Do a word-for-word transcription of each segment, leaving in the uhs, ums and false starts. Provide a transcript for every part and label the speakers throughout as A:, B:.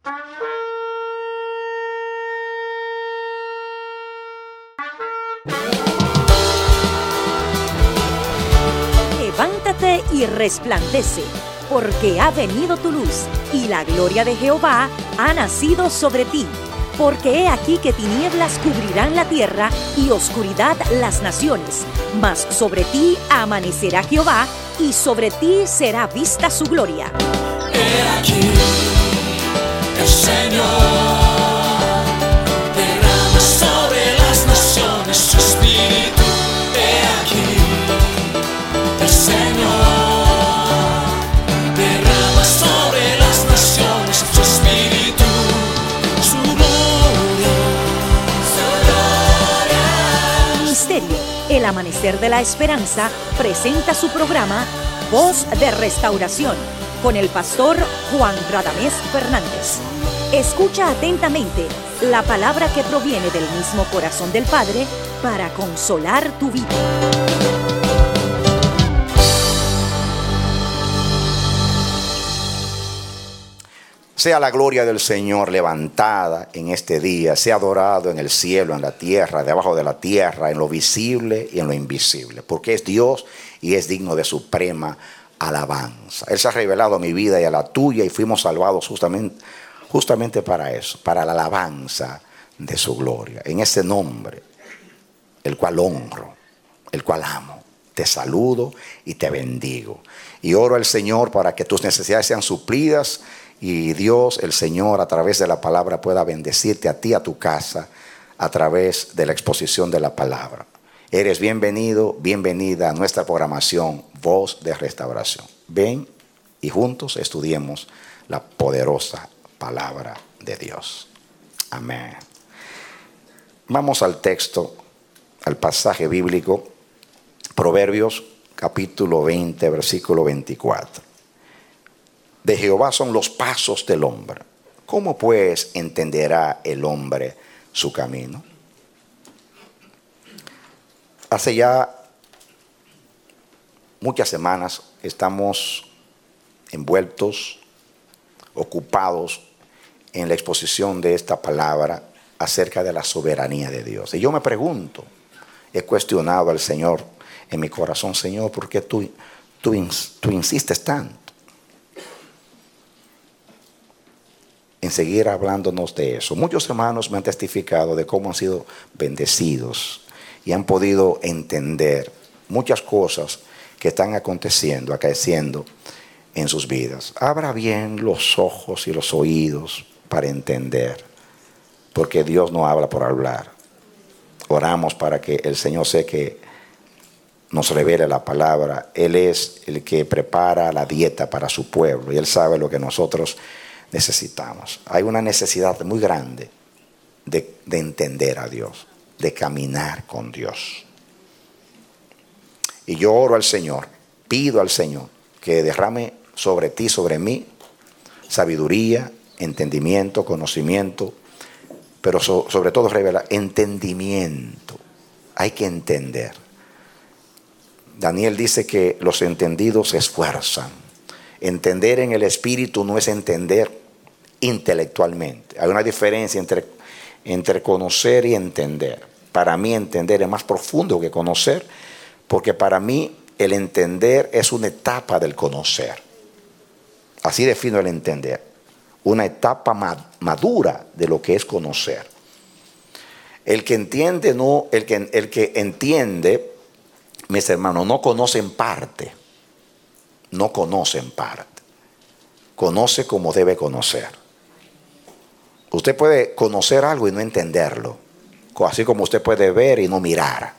A: Levántate y resplandece, porque ha venido tu luz, y la gloria de Jehová ha nacido sobre ti. Porque he aquí que tinieblas cubrirán la tierra, y oscuridad las naciones. Mas sobre ti amanecerá Jehová, y sobre ti será vista su gloria.
B: He aquí, el Señor derrama sobre las naciones su espíritu. He aquí, el Señor derrama sobre las naciones su espíritu, su gloria, su gloria.
A: Ministerio El Amanecer de la Esperanza presenta su programa Voz de Restauración con el pastor Juan Radamés Fernández. Escucha atentamente la palabra que proviene del mismo corazón del Padre para consolar tu vida.
C: Sea la gloria del Señor levantada en este día, sea adorado en el cielo, en la tierra, debajo de la tierra, en lo visible y en lo invisible, porque es Dios y es digno de suprema alabanza. Él se ha revelado a mi vida y a la tuya, y fuimos salvados justamente, justamente para eso, para la alabanza de su gloria. En ese nombre, el cual honro, el cual amo, te saludo y te bendigo. Y oro al Señor para que tus necesidades sean suplidas, y Dios, el Señor, a través de la palabra pueda bendecirte a ti, a tu casa, a través de la exposición de la palabra. Eres bienvenido, bienvenida a nuestra programación Voz de Restauración. Ven y juntos estudiemos la poderosa palabra de Dios. Amén. Vamos al texto, al pasaje bíblico, Proverbios capítulo veinte, versículo veinticuatro. De Jehová son los pasos del hombre. ¿Cómo pues entenderá el hombre su camino? Hace ya muchas semanas estamos envueltos, ocupados en la exposición de esta palabra acerca de la soberanía de Dios. Y yo me pregunto, he cuestionado al Señor en mi corazón: Señor, ¿por qué tú, tú, tú insistes tanto en seguir hablándonos de eso? Muchos hermanos me han testificado de cómo han sido bendecidos y han podido entender muchas cosas que están aconteciendo, acaeciendo en sus vidas. Abra bien los ojos y los oídos para entender, porque Dios no habla por hablar. Oramos para que el Señor sé que nos revele la palabra. Él es el que prepara la dieta para su pueblo y Él sabe lo que nosotros necesitamos. Hay una necesidad muy grande de, de entender a Dios, de caminar con Dios. Y yo oro al Señor, pido al Señor que derrame sobre ti, sobre mí, sabiduría, entendimiento, conocimiento, pero so, sobre todo revela entendimiento. Hay que entender. Daniel dice que los entendidos se esfuerzan. Entender en el espíritu no es entender intelectualmente. Hay una diferencia entre, entre conocer y entender. Para mí entender es más profundo que conocer, porque para mí el entender es una etapa del conocer. Así defino el entender. Una etapa madura de lo que es conocer. El que entiende, no, el que, el que entiende, mis hermanos, no conoce en parte. No conoce en parte. Conoce como debe conocer. Usted puede conocer algo y no entenderlo, así como usted puede ver y no mirar.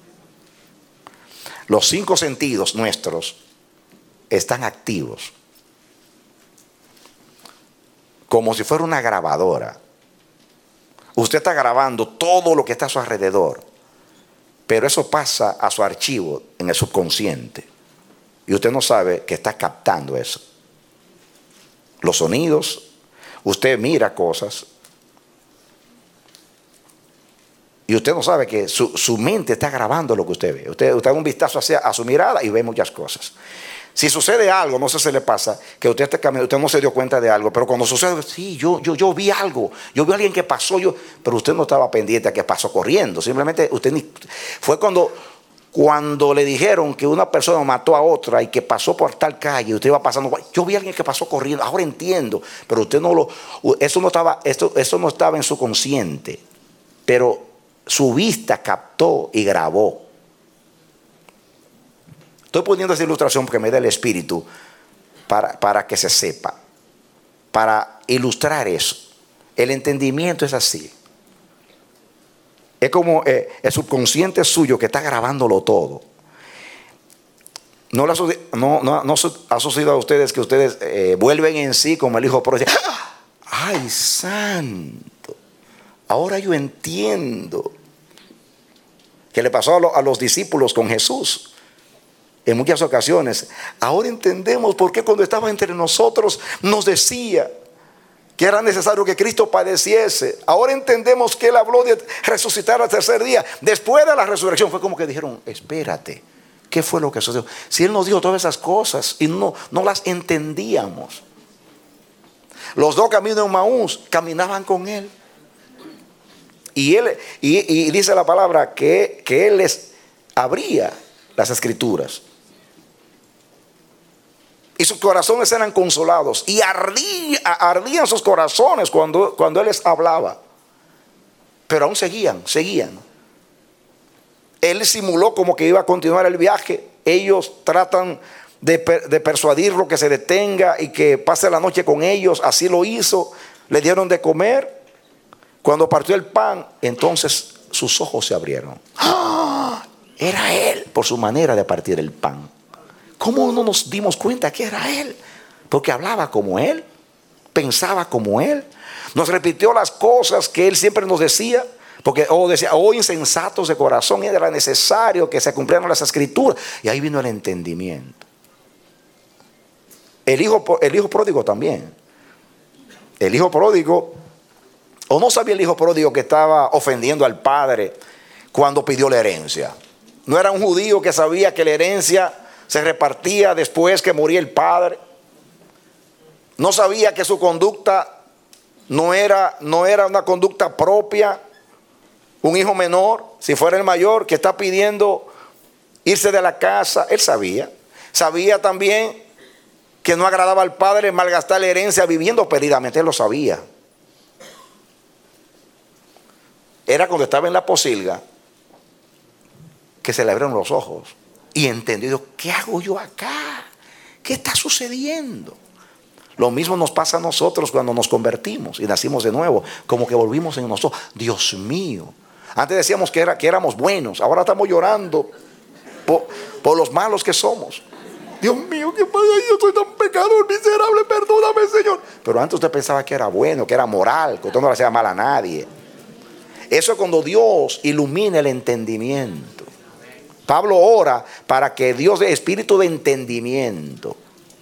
C: Los cinco sentidos nuestros están activos, como si fuera una grabadora. Usted está grabando todo lo que está a su alrededor, pero eso pasa a su archivo en el subconsciente y usted no sabe que está captando eso. Los sonidos, usted mira cosas y usted no sabe que su, su mente está grabando lo que usted ve. Usted, usted da un vistazo hacia a su mirada y ve muchas cosas. Si sucede algo, no sé si le pasa, que usted esté caminando, usted no se dio cuenta de algo, pero cuando sucede, sí, yo, yo, yo vi algo, yo vi a alguien que pasó, yo, pero usted no estaba pendiente a que pasó corriendo. Simplemente usted ni, fue cuando, cuando le dijeron que una persona mató a otra y que pasó por tal calle, usted iba pasando, yo vi a alguien que pasó corriendo, ahora entiendo, pero usted no lo, eso no estaba, esto, eso no estaba en su consciente, pero su vista captó y grabó. Estoy poniendo esa ilustración porque me da el Espíritu para, para que se sepa, para ilustrar eso. El entendimiento es así. Es como eh, el subconsciente suyo que está grabándolo todo. ¿No, le ha, no, no, no ha sucedido a ustedes que ustedes eh, vuelven en sí como el hijo pródigo? ¡Ay, santo! Ahora yo entiendo. ¿Qué le pasó a, lo, a los discípulos con Jesús? En muchas ocasiones, ahora entendemos por qué cuando estaba entre nosotros nos decía que era necesario que Cristo padeciese. Ahora entendemos que Él habló de resucitar al tercer día. Después de la resurrección fue como que dijeron, espérate, ¿qué fue lo que sucedió? Si Él nos dijo todas esas cosas y no, no las entendíamos. Los dos caminos de Maús caminaban con Él. Y, él, y, y dice la palabra que, que Él les abría las escrituras. Y sus corazones eran consolados. Y ardía, ardían sus corazones cuando, cuando Él les hablaba. Pero aún seguían, seguían. Él simuló como que iba a continuar el viaje. Ellos tratan de, de persuadirlo que se detenga y que pase la noche con ellos. Así lo hizo. Le dieron de comer. Cuando partió el pan, entonces sus ojos se abrieron. ¡Ah! Era Él por su manera de partir el pan. ¿Cómo no nos dimos cuenta que era Él? Porque hablaba como Él, pensaba como Él, nos repitió las cosas que Él siempre nos decía. Porque oh, decía, oh insensatos de corazón, era necesario que se cumplieran las escrituras. Y ahí vino el entendimiento. El hijo, el hijo pródigo también. El hijo pródigo, o no sabía el hijo pródigo que estaba ofendiendo al padre cuando pidió la herencia. No era un judío que sabía que la herencia se repartía después que moría el padre. No sabía que su conducta no era, no era una conducta propia. Un hijo menor, si fuera el mayor, que está pidiendo irse de la casa, él sabía. Sabía también que no agradaba al padre malgastar la herencia viviendo perdidamente, él lo sabía. Era cuando estaba en la posilga que se le abrieron los ojos y entendió, ¿qué hago yo acá? ¿Qué está sucediendo? Lo mismo nos pasa a nosotros cuando nos convertimos y nacimos de nuevo, como que volvimos en nosotros. Dios mío, antes decíamos que, era, que éramos buenos, ahora estamos llorando por, por los malos que somos. Dios mío, ¿qué pasa? Yo soy tan pecador, miserable, perdóname, Señor. Pero antes usted pensaba que era bueno, que era moral, que usted no le hacía mal a nadie. Eso es cuando Dios ilumina el entendimiento. Pablo ora para que Dios dé espíritu de entendimiento.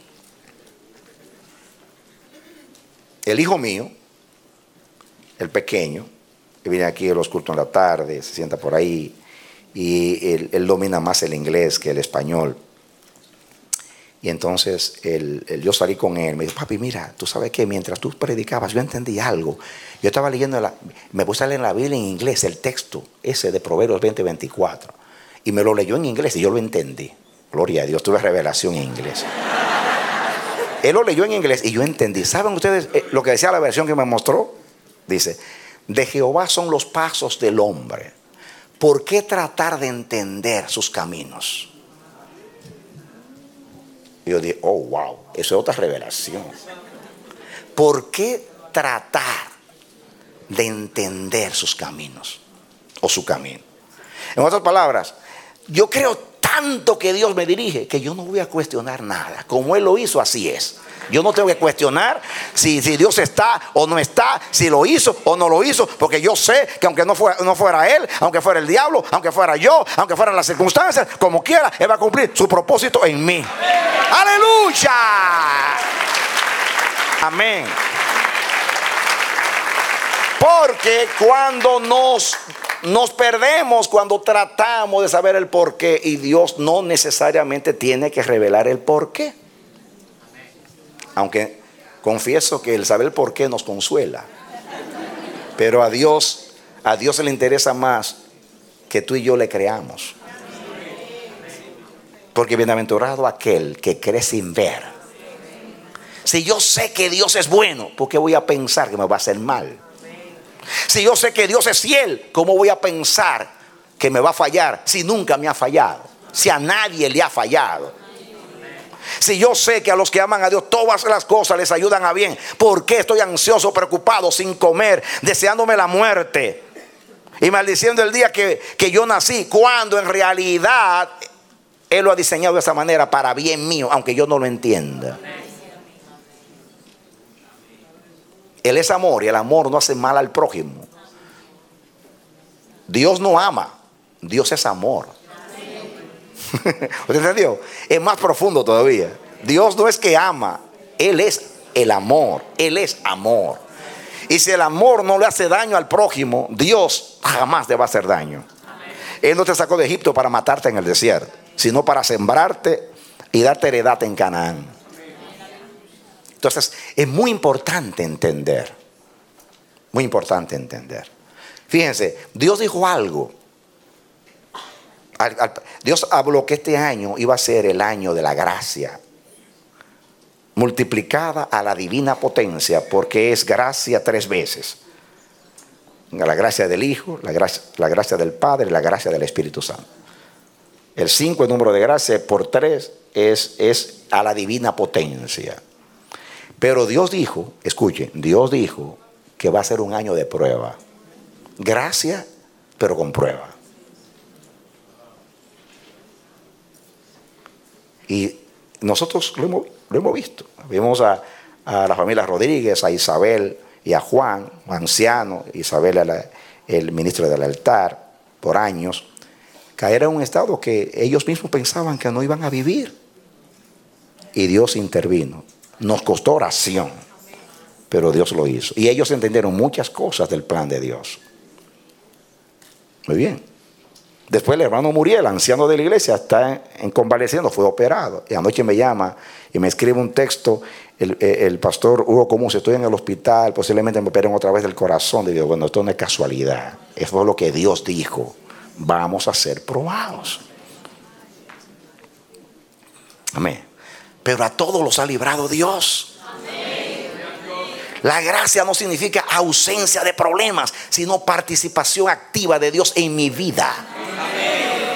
C: El hijo mío, el pequeño, que viene aquí a los cultos en la tarde, se sienta por ahí, y él, él domina más el inglés que el español. Y entonces él, él, yo salí con él, me dijo, papi, mira, tú sabes que mientras tú predicabas, yo entendí algo. Yo estaba leyendo, la, me puse a leer en la Biblia en inglés, el texto ese de Proverbios veinte veinticuatro. Y me lo leyó en inglés y yo lo entendí. Gloria a Dios, tuve revelación en inglés. Él lo leyó en inglés y yo entendí. ¿Saben ustedes eh, lo que decía la versión que me mostró? Dice, de Jehová son los pasos del hombre. ¿Por qué tratar de entender sus caminos? Y yo dije, oh, wow, eso es otra revelación. ¿Por qué tratar de entender sus caminos o su camino? En otras palabras, yo creo tanto que Dios me dirige que yo no voy a cuestionar nada. Como Él lo hizo, así es. Yo no tengo que cuestionar si, si Dios está o no está, si lo hizo o no lo hizo, porque yo sé que aunque no fuera, no fuera Él, aunque fuera el diablo, aunque fuera yo, aunque fueran las circunstancias, como quiera, Él va a cumplir su propósito en mí. ¡Aleluya! Amén. Porque cuando nos Nos perdemos cuando tratamos de saber el por qué, y Dios no necesariamente tiene que revelar el por qué. Aunque confieso que el saber el por qué nos consuela, pero a Dios, a Dios le interesa más que tú y yo le creamos. Porque bienaventurado aquel que cree sin ver. Si yo sé que Dios es bueno, ¿por qué voy a pensar que me va a hacer mal? Si yo sé que Dios es fiel, ¿cómo voy a pensar que me va a fallar si nunca me ha fallado? Si a nadie le ha fallado. Si yo sé que a los que aman a Dios todas las cosas les ayudan a bien, ¿por qué estoy ansioso, preocupado, sin comer, deseándome la muerte y maldiciendo el día que, que yo nací, cuando en realidad Él lo ha diseñado de esa manera para bien mío, aunque yo no lo entienda? Él es amor y el amor no hace mal al prójimo. Dios no ama, Dios es amor. ¿Usted entendió? Es más profundo todavía. Dios no es que ama, Él es el amor, Él es amor. Y si el amor no le hace daño al prójimo, Dios jamás le va a hacer daño. Él no te sacó de Egipto para matarte en el desierto, sino para sembrarte y darte heredad en Canaán. Entonces es muy importante entender, muy importante entender. Fíjense, Dios dijo algo. Al, al, Dios habló que este año iba a ser el año de la gracia, multiplicada a la divina potencia, porque es gracia tres veces. La gracia del Hijo, la gracia, la gracia del Padre y la gracia del Espíritu Santo. El cinco, el número de gracia, por tres es, es a la divina potencia. Pero Dios dijo, escuchen, Dios dijo que va a ser un año de prueba. Gracia, pero con prueba. Y nosotros lo hemos, lo hemos visto. Vimos a, a la familia Rodríguez, a Isabel y a Juan, anciano, Isabel el, el ministro del altar, por años, caer en un estado que ellos mismos pensaban que no iban a vivir. Y Dios intervino. Nos costó oración, pero Dios lo hizo. Y ellos entendieron muchas cosas del plan de Dios. Muy bien. Después el hermano Muriel, anciano de la iglesia, está en convaleciendo, fue operado. Y anoche me llama y me escribe un texto. El, el pastor Hugo Común, si estoy en el hospital, posiblemente me operen otra vez del corazón. Y digo, bueno, esto no es casualidad. Eso es lo que Dios dijo. Vamos a ser probados. Amén. Pero a todos los ha librado Dios. Amén. La gracia no significa ausencia de problemas, sino participación activa de Dios en mi vida. Amén.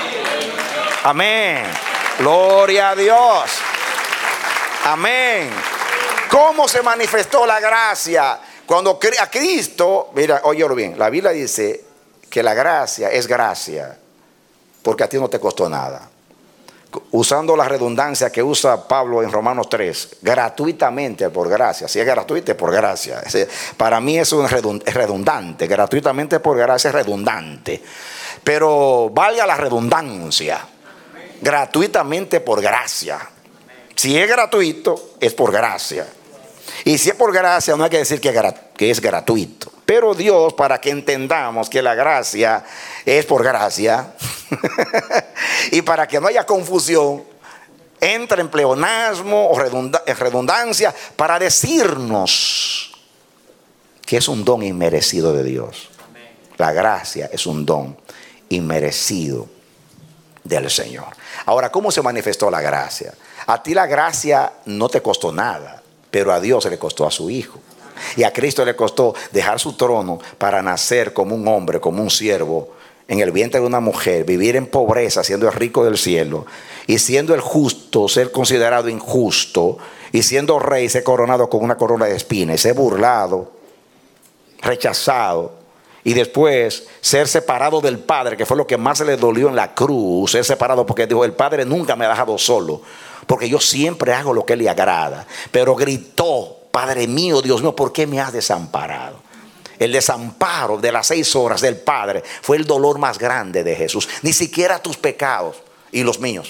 C: Amén. Gloria a Dios. Amén. ¿Cómo se manifestó la gracia? Cuando a Cristo, mira, óyelo bien, la Biblia dice que la gracia es gracia porque a ti no te costó nada. Usando la redundancia que usa Pablo en Romanos tres, gratuitamente por gracia. Si es gratuito, es por gracia. Para mí eso es redundante. Gratuitamente por gracia es redundante. Pero valga la redundancia. Gratuitamente por gracia. Si es gratuito, es por gracia. Y si es por gracia, no hay que decir que es gratuito. Pero Dios, para que entendamos que la gracia es por gracia, y para que no haya confusión, entra en pleonasmo o redundancia para decirnos que es un don inmerecido de Dios. La gracia es un don inmerecido del Señor. Ahora, ¿cómo se manifestó la gracia? A ti la gracia no te costó nada, pero a Dios le costó a su Hijo. Y a Cristo le costó dejar su trono para nacer como un hombre, como un siervo, en el vientre de una mujer, vivir en pobreza, siendo el rico del cielo, y siendo el justo, ser considerado injusto, y siendo rey, ser coronado con una corona de espinas, ser burlado, rechazado, y después ser separado del Padre, que fue lo que más se le dolió en la cruz, ser separado porque dijo, el Padre nunca me ha dejado solo, porque yo siempre hago lo que le agrada. Pero gritó, Padre mío, Dios mío, ¿por qué me has desamparado? El desamparo de las seis horas del Padre fue el dolor más grande de Jesús. Ni siquiera tus pecados y los míos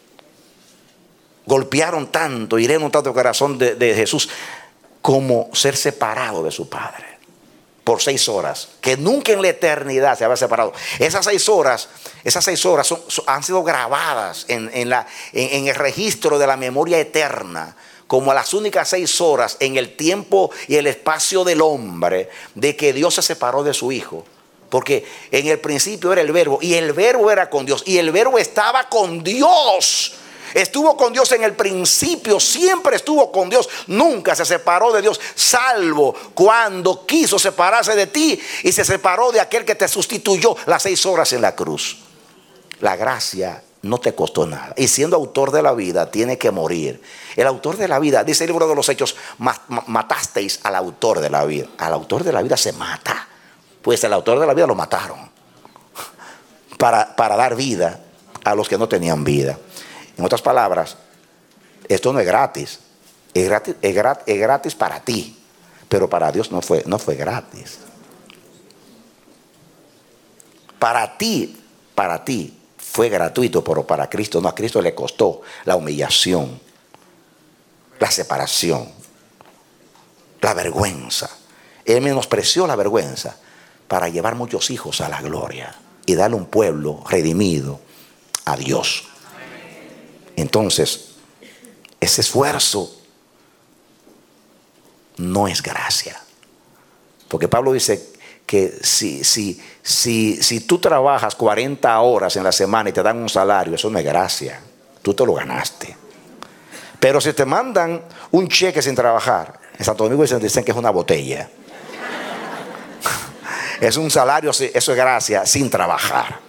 C: golpearon tanto, hirieron tanto el corazón de, de Jesús como ser separado de su Padre. por seis horas, que nunca en la eternidad se había separado. Esas seis horas, esas seis horas son, son, han sido grabadas en, en, la, en, en el registro de la memoria eterna, como las únicas seis horas en el tiempo y el espacio del hombre, de que Dios se separó de su Hijo. Porque en el principio era el verbo, y el verbo era con Dios, y el verbo estaba con Dios. Estuvo con Dios en el principio, siempre estuvo con Dios, nunca se separó de Dios, salvo cuando quiso separarse de ti y se separó de aquel que te sustituyó las seis horas en la cruz. La gracia no te costó nada, y siendo autor de la vida tiene que morir. El autor de la vida, dice el libro de los Hechos, matasteis al autor de la vida. Al autor de la vida se mata, pues el autor de la vida lo mataron para, para dar vida a los que no tenían vida. En otras palabras, esto no es gratis, es gratis, es gratis, es gratis para ti, pero para Dios no fue, no fue gratis. Para ti, para ti fue gratuito, pero para Cristo no. A Cristo le costó la humillación, la separación, la vergüenza. Él menospreció la vergüenza para llevar muchos hijos a la gloria y darle un pueblo redimido a Dios. Entonces, ese esfuerzo no es gracia. Porque Pablo dice que si, si, si, si tú trabajas cuarenta horas en la semana y te dan un salario, eso no es gracia. Tú te lo ganaste. Pero si te mandan un cheque sin trabajar, en Santo Domingo dicen que es una botella. Es un salario, eso es gracia, sin trabajar.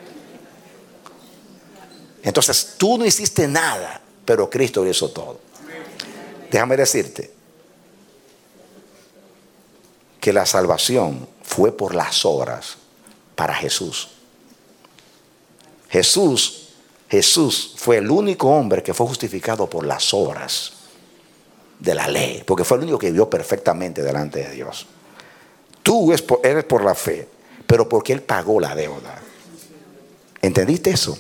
C: Entonces tú no hiciste nada, pero Cristo lo hizo todo. Déjame decirte que la salvación fue por las obras para Jesús. Jesús, Jesús fue el único hombre que fue justificado por las obras de la ley, porque fue el único que vivió perfectamente delante de Dios. Tú eres por la fe, pero porque Él pagó la deuda. ¿Entendiste eso?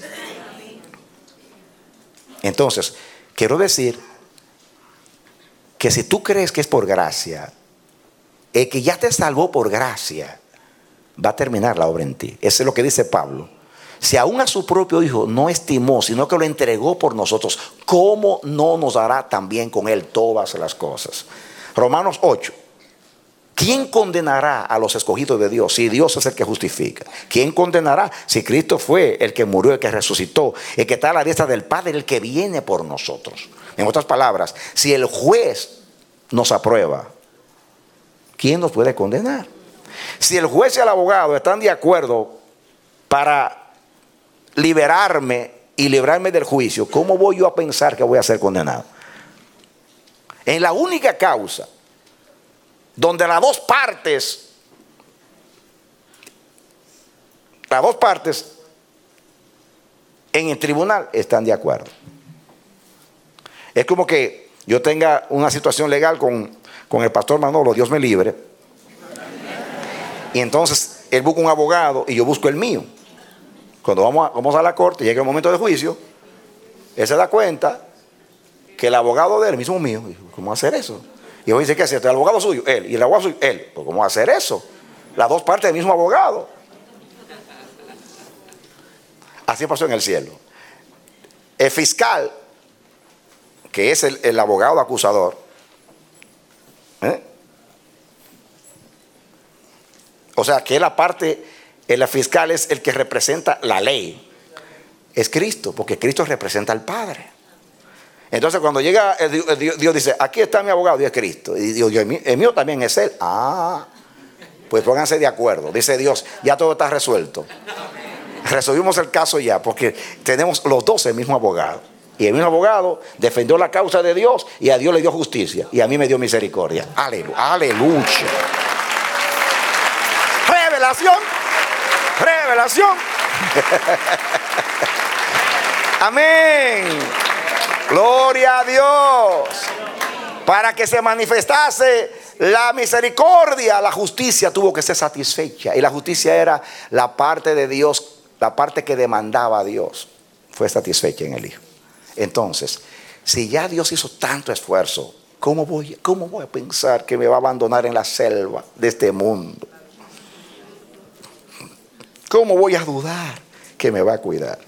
C: Entonces, quiero decir que si tú crees que es por gracia, el que ya te salvó por gracia, va a terminar la obra en ti. Eso es lo que dice Pablo. Si aún a su propio Hijo no estimó, sino que lo entregó por nosotros, ¿cómo no nos dará también con Él todas las cosas? Romanos ocho. ¿Quién condenará a los escogidos de Dios si Dios es el que justifica? ¿Quién condenará si Cristo fue el que murió, el que resucitó, el que está a la diestra del Padre, el que viene por nosotros? En otras palabras, si el juez nos aprueba, ¿quién nos puede condenar? Si el juez y el abogado están de acuerdo para liberarme y librarme del juicio, ¿cómo voy yo a pensar que voy a ser condenado? En la única causa donde las dos partes, las dos partes en el tribunal están de acuerdo. Es como que yo tenga una situación legal con, con el pastor Manolo, Dios me libre, y entonces él busca un abogado y yo busco el mío. Cuando vamos a, vamos a la corte, llega el momento de juicio, él se da cuenta que el abogado de él mismo mío, ¿cómo hacer eso? Y yo dice, ¿qué es esto? El abogado suyo, él. Y el abogado suyo, él. Pues ¿cómo hacer eso? Las dos partes del mismo abogado. Así pasó en el cielo. El fiscal, que es el, el abogado acusador, ¿eh? O sea, que la parte, el fiscal es el que representa la ley. Es Cristo, porque Cristo representa al Padre. Entonces cuando llega Dios, Dios dice, aquí está mi abogado y es Cristo. Y Dios, el mío, el mío también es Él. Ah, pues pónganse de acuerdo. Dice Dios, ya todo está resuelto. Resolvimos el caso ya, porque tenemos los dos el mismo abogado. Y el mismo abogado defendió la causa de Dios y a Dios le dio justicia. Y a mí me dio misericordia. Aleluya. Aleluya. Revelación. Revelación. Amén. Gloria a Dios. Para que se manifestase la misericordia, la justicia tuvo que ser satisfecha. Y la justicia era la parte de Dios, la parte que demandaba a Dios. Fue satisfecha en el Hijo. Entonces, si ya Dios hizo tanto esfuerzo, ¿cómo voy, cómo voy a pensar que me va a abandonar en la selva de este mundo? ¿Cómo voy a dudar que me va a cuidar?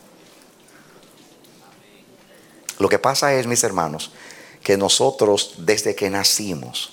C: Lo que pasa es, mis hermanos, que nosotros desde que nacimos,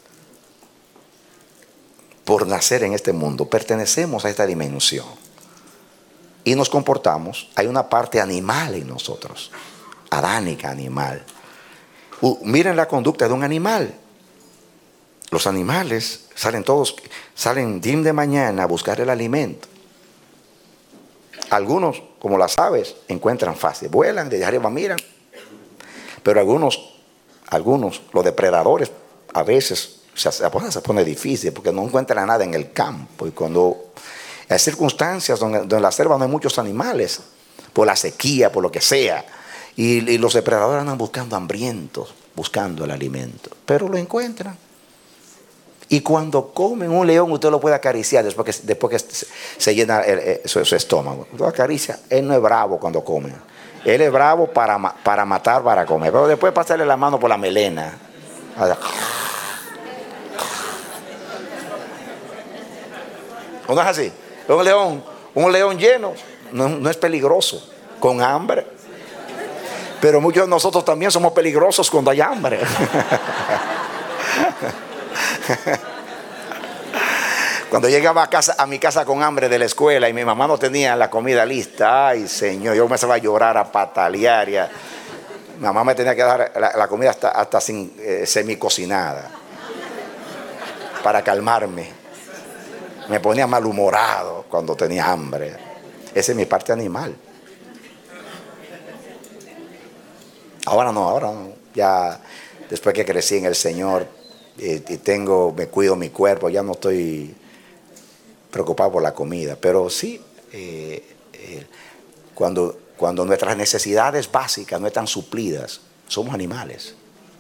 C: por nacer en este mundo, pertenecemos a esta dimensión y nos comportamos. Hay una parte animal en nosotros, adánica, animal. Uh, miren la conducta de un animal. Los animales salen todos, salen dim de mañana a buscar el alimento. Algunos, como las aves, encuentran fácil, vuelan, desde arriba miran. Pero algunos, algunos, los depredadores, a veces se, se pone difícil porque no encuentran nada en el campo. Y cuando hay circunstancias donde, donde en la selva no hay muchos animales, por la sequía, por lo que sea, y, y los depredadores andan buscando hambrientos, buscando el alimento, pero lo encuentran. Y cuando comen un león, usted lo puede acariciar después que, después que se, se llena el, el, su, su estómago. Usted lo acaricia. Él no es bravo cuando come. Él es bravo para, para matar, para comer. Pero después pasarle la mano por la melena. ¿O no es así? Un león, un león lleno no, no es peligroso, con hambre. Pero muchos de nosotros también somos peligrosos cuando hay hambre. Cuando llegaba a, casa, a mi casa con hambre de la escuela y mi mamá no tenía la comida lista, ay Señor, yo comenzaba a llorar, a patalear. Y a, mi mamá me tenía que dar la, la comida hasta, hasta sin, eh, semicocinada para calmarme. Me ponía malhumorado cuando tenía hambre. Esa es mi parte animal. Ahora no, ahora no. Ya después que crecí en el Señor y, y tengo, me cuido mi cuerpo, ya no estoy preocupado por la comida. Pero sí, eh, eh, cuando, cuando nuestras necesidades básicas no están suplidas, somos animales.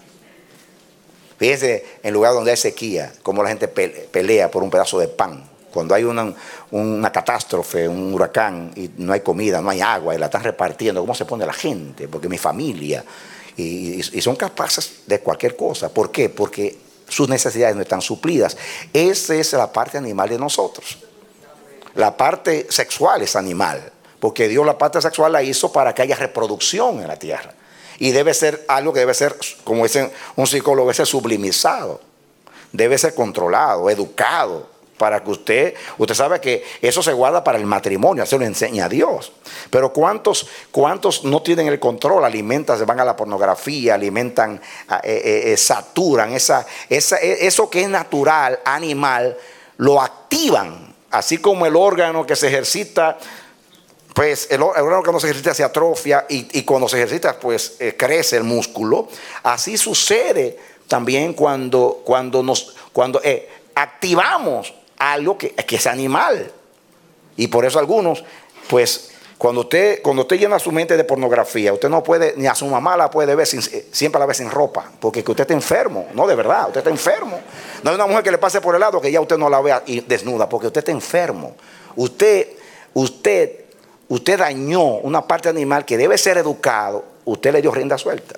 C: Fíjense, en lugar donde hay sequía, cómo la gente pelea por un pedazo de pan. Cuando hay una, una catástrofe, un huracán y no hay comida, no hay agua y la están repartiendo, ¿cómo se pone la gente? Porque mi familia, y, y, y son capaces de cualquier cosa. ¿Por qué? Porque sus necesidades no están suplidas. Esa es la parte animal de nosotros. La parte sexual es animal, porque Dios la parte sexual la hizo para que haya reproducción en la tierra. Y debe ser algo que debe ser, como dice un psicólogo, debe ser sublimizado, debe ser controlado, educado. Para que usted, usted sabe que eso se guarda para el matrimonio, eso lo enseña Dios. Pero ¿cuántos, cuántos no tienen el control? Alimentan, se van a la pornografía, alimentan, eh, eh, saturan, esa, esa, eso que es natural, animal, lo activan. Así como el órgano que se ejercita, pues el, el órgano que no se ejercita se atrofia y, y cuando se ejercita, pues eh, crece el músculo. Así sucede también cuando, cuando, nos, cuando eh, activamos algo que, que es animal. Y por eso algunos, pues, cuando usted, cuando usted llena su mente de pornografía, usted no puede, ni a su mamá la puede ver, sin, siempre la ve sin ropa, porque que usted está enfermo. No, de verdad, usted está enfermo. No hay una mujer que le pase por el lado que ya usted no la vea desnuda, porque usted está enfermo. Usted, usted, usted dañó una parte animal que debe ser educado, usted le dio rienda suelta.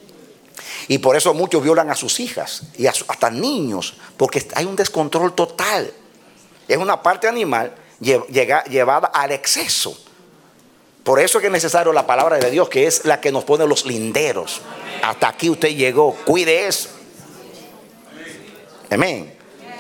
C: Y por eso muchos violan a sus hijas y a su, hasta niños, porque hay un descontrol total. Es una parte animal llega, llevada al exceso. Por eso es que es necesario la palabra de Dios, que es la que nos pone los linderos. Hasta aquí usted llegó, cuide eso. Amén.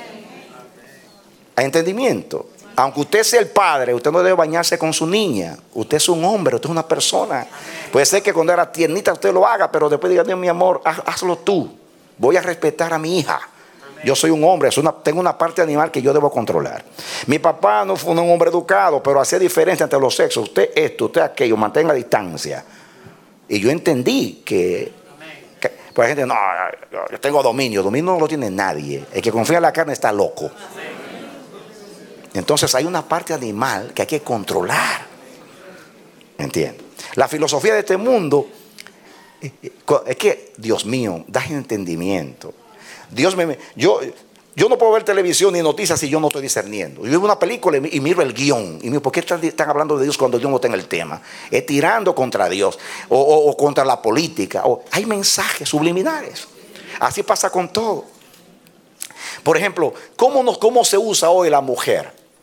C: Hay entendimiento. Aunque usted sea el padre, usted no debe bañarse con su niña. Usted es un hombre, usted es una persona. Puede ser que cuando era tiernita usted lo haga, pero después diga: Dios, mi amor, hazlo tú. Voy a respetar a mi hija. Yo soy un hombre, una, tengo una parte animal que yo debo controlar. Mi papá no fue un hombre educado, pero hacía diferencia entre los sexos. Usted esto, usted aquello, mantenga distancia. Y yo entendí que, que pues la gente, no, yo tengo dominio. Dominio no lo tiene nadie. El que confía en la carne está loco. Entonces hay una parte animal que hay que controlar. ¿Entiendes? La filosofía de este mundo es que, Dios mío, da entendimiento. Dios me, yo, yo no puedo ver televisión ni noticias si yo no estoy discerniendo. Yo veo una película y miro el guión y miro, ¿por qué están, están hablando de Dios cuando Dios no está en el tema? Es tirando contra Dios o, o, o contra la política. O, hay mensajes subliminales. Así pasa con todo. Por ejemplo, ¿cómo, nos, cómo se usa hoy la mujer?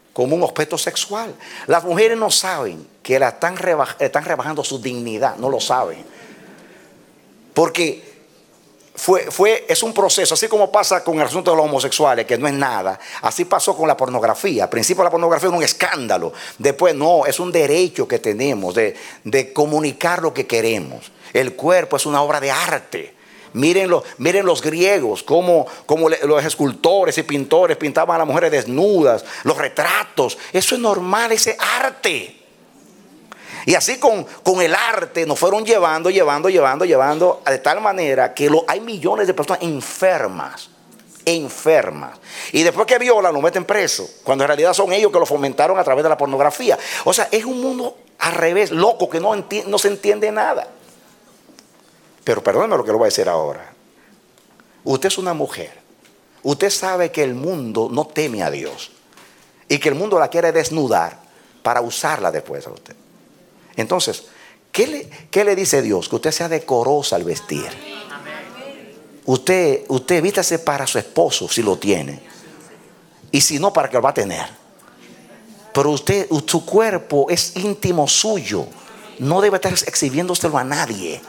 C: como un objeto sexual. Las mujeres no saben que la están, rebaj- están rebajando su dignidad, no lo saben. Porque fue, fue, es un proceso, así como pasa con el asunto de los homosexuales, que no es nada. Así pasó con la pornografía. Al principio la pornografía era un escándalo. Después no, es un derecho que tenemos de, de comunicar lo que queremos. El cuerpo es una obra de arte. Miren, lo, miren los griegos, como, como le, los escultores y pintores pintaban a las mujeres desnudas, los retratos. Eso es normal, ese arte. Y así con, con el arte nos fueron llevando, llevando, llevando, llevando, de tal manera que lo, hay millones de personas enfermas, enfermas. Y después que violan, lo meten preso, cuando en realidad son ellos que lo fomentaron a través de la pornografía. O sea, es un mundo al revés, loco, que no, enti- no se entiende nada. Pero perdóneme lo que le voy a decir ahora. Usted es una mujer. Usted sabe que el mundo no teme a Dios. Y que el mundo la quiere desnudar para usarla después a usted. Entonces, ¿qué le, qué le dice Dios? Que usted sea decorosa al vestir. Usted, usted vístase para su esposo si lo tiene. Y si no, para que lo va a tener. Pero usted, su cuerpo es íntimo suyo. No debe estar exhibiéndoselo a nadie.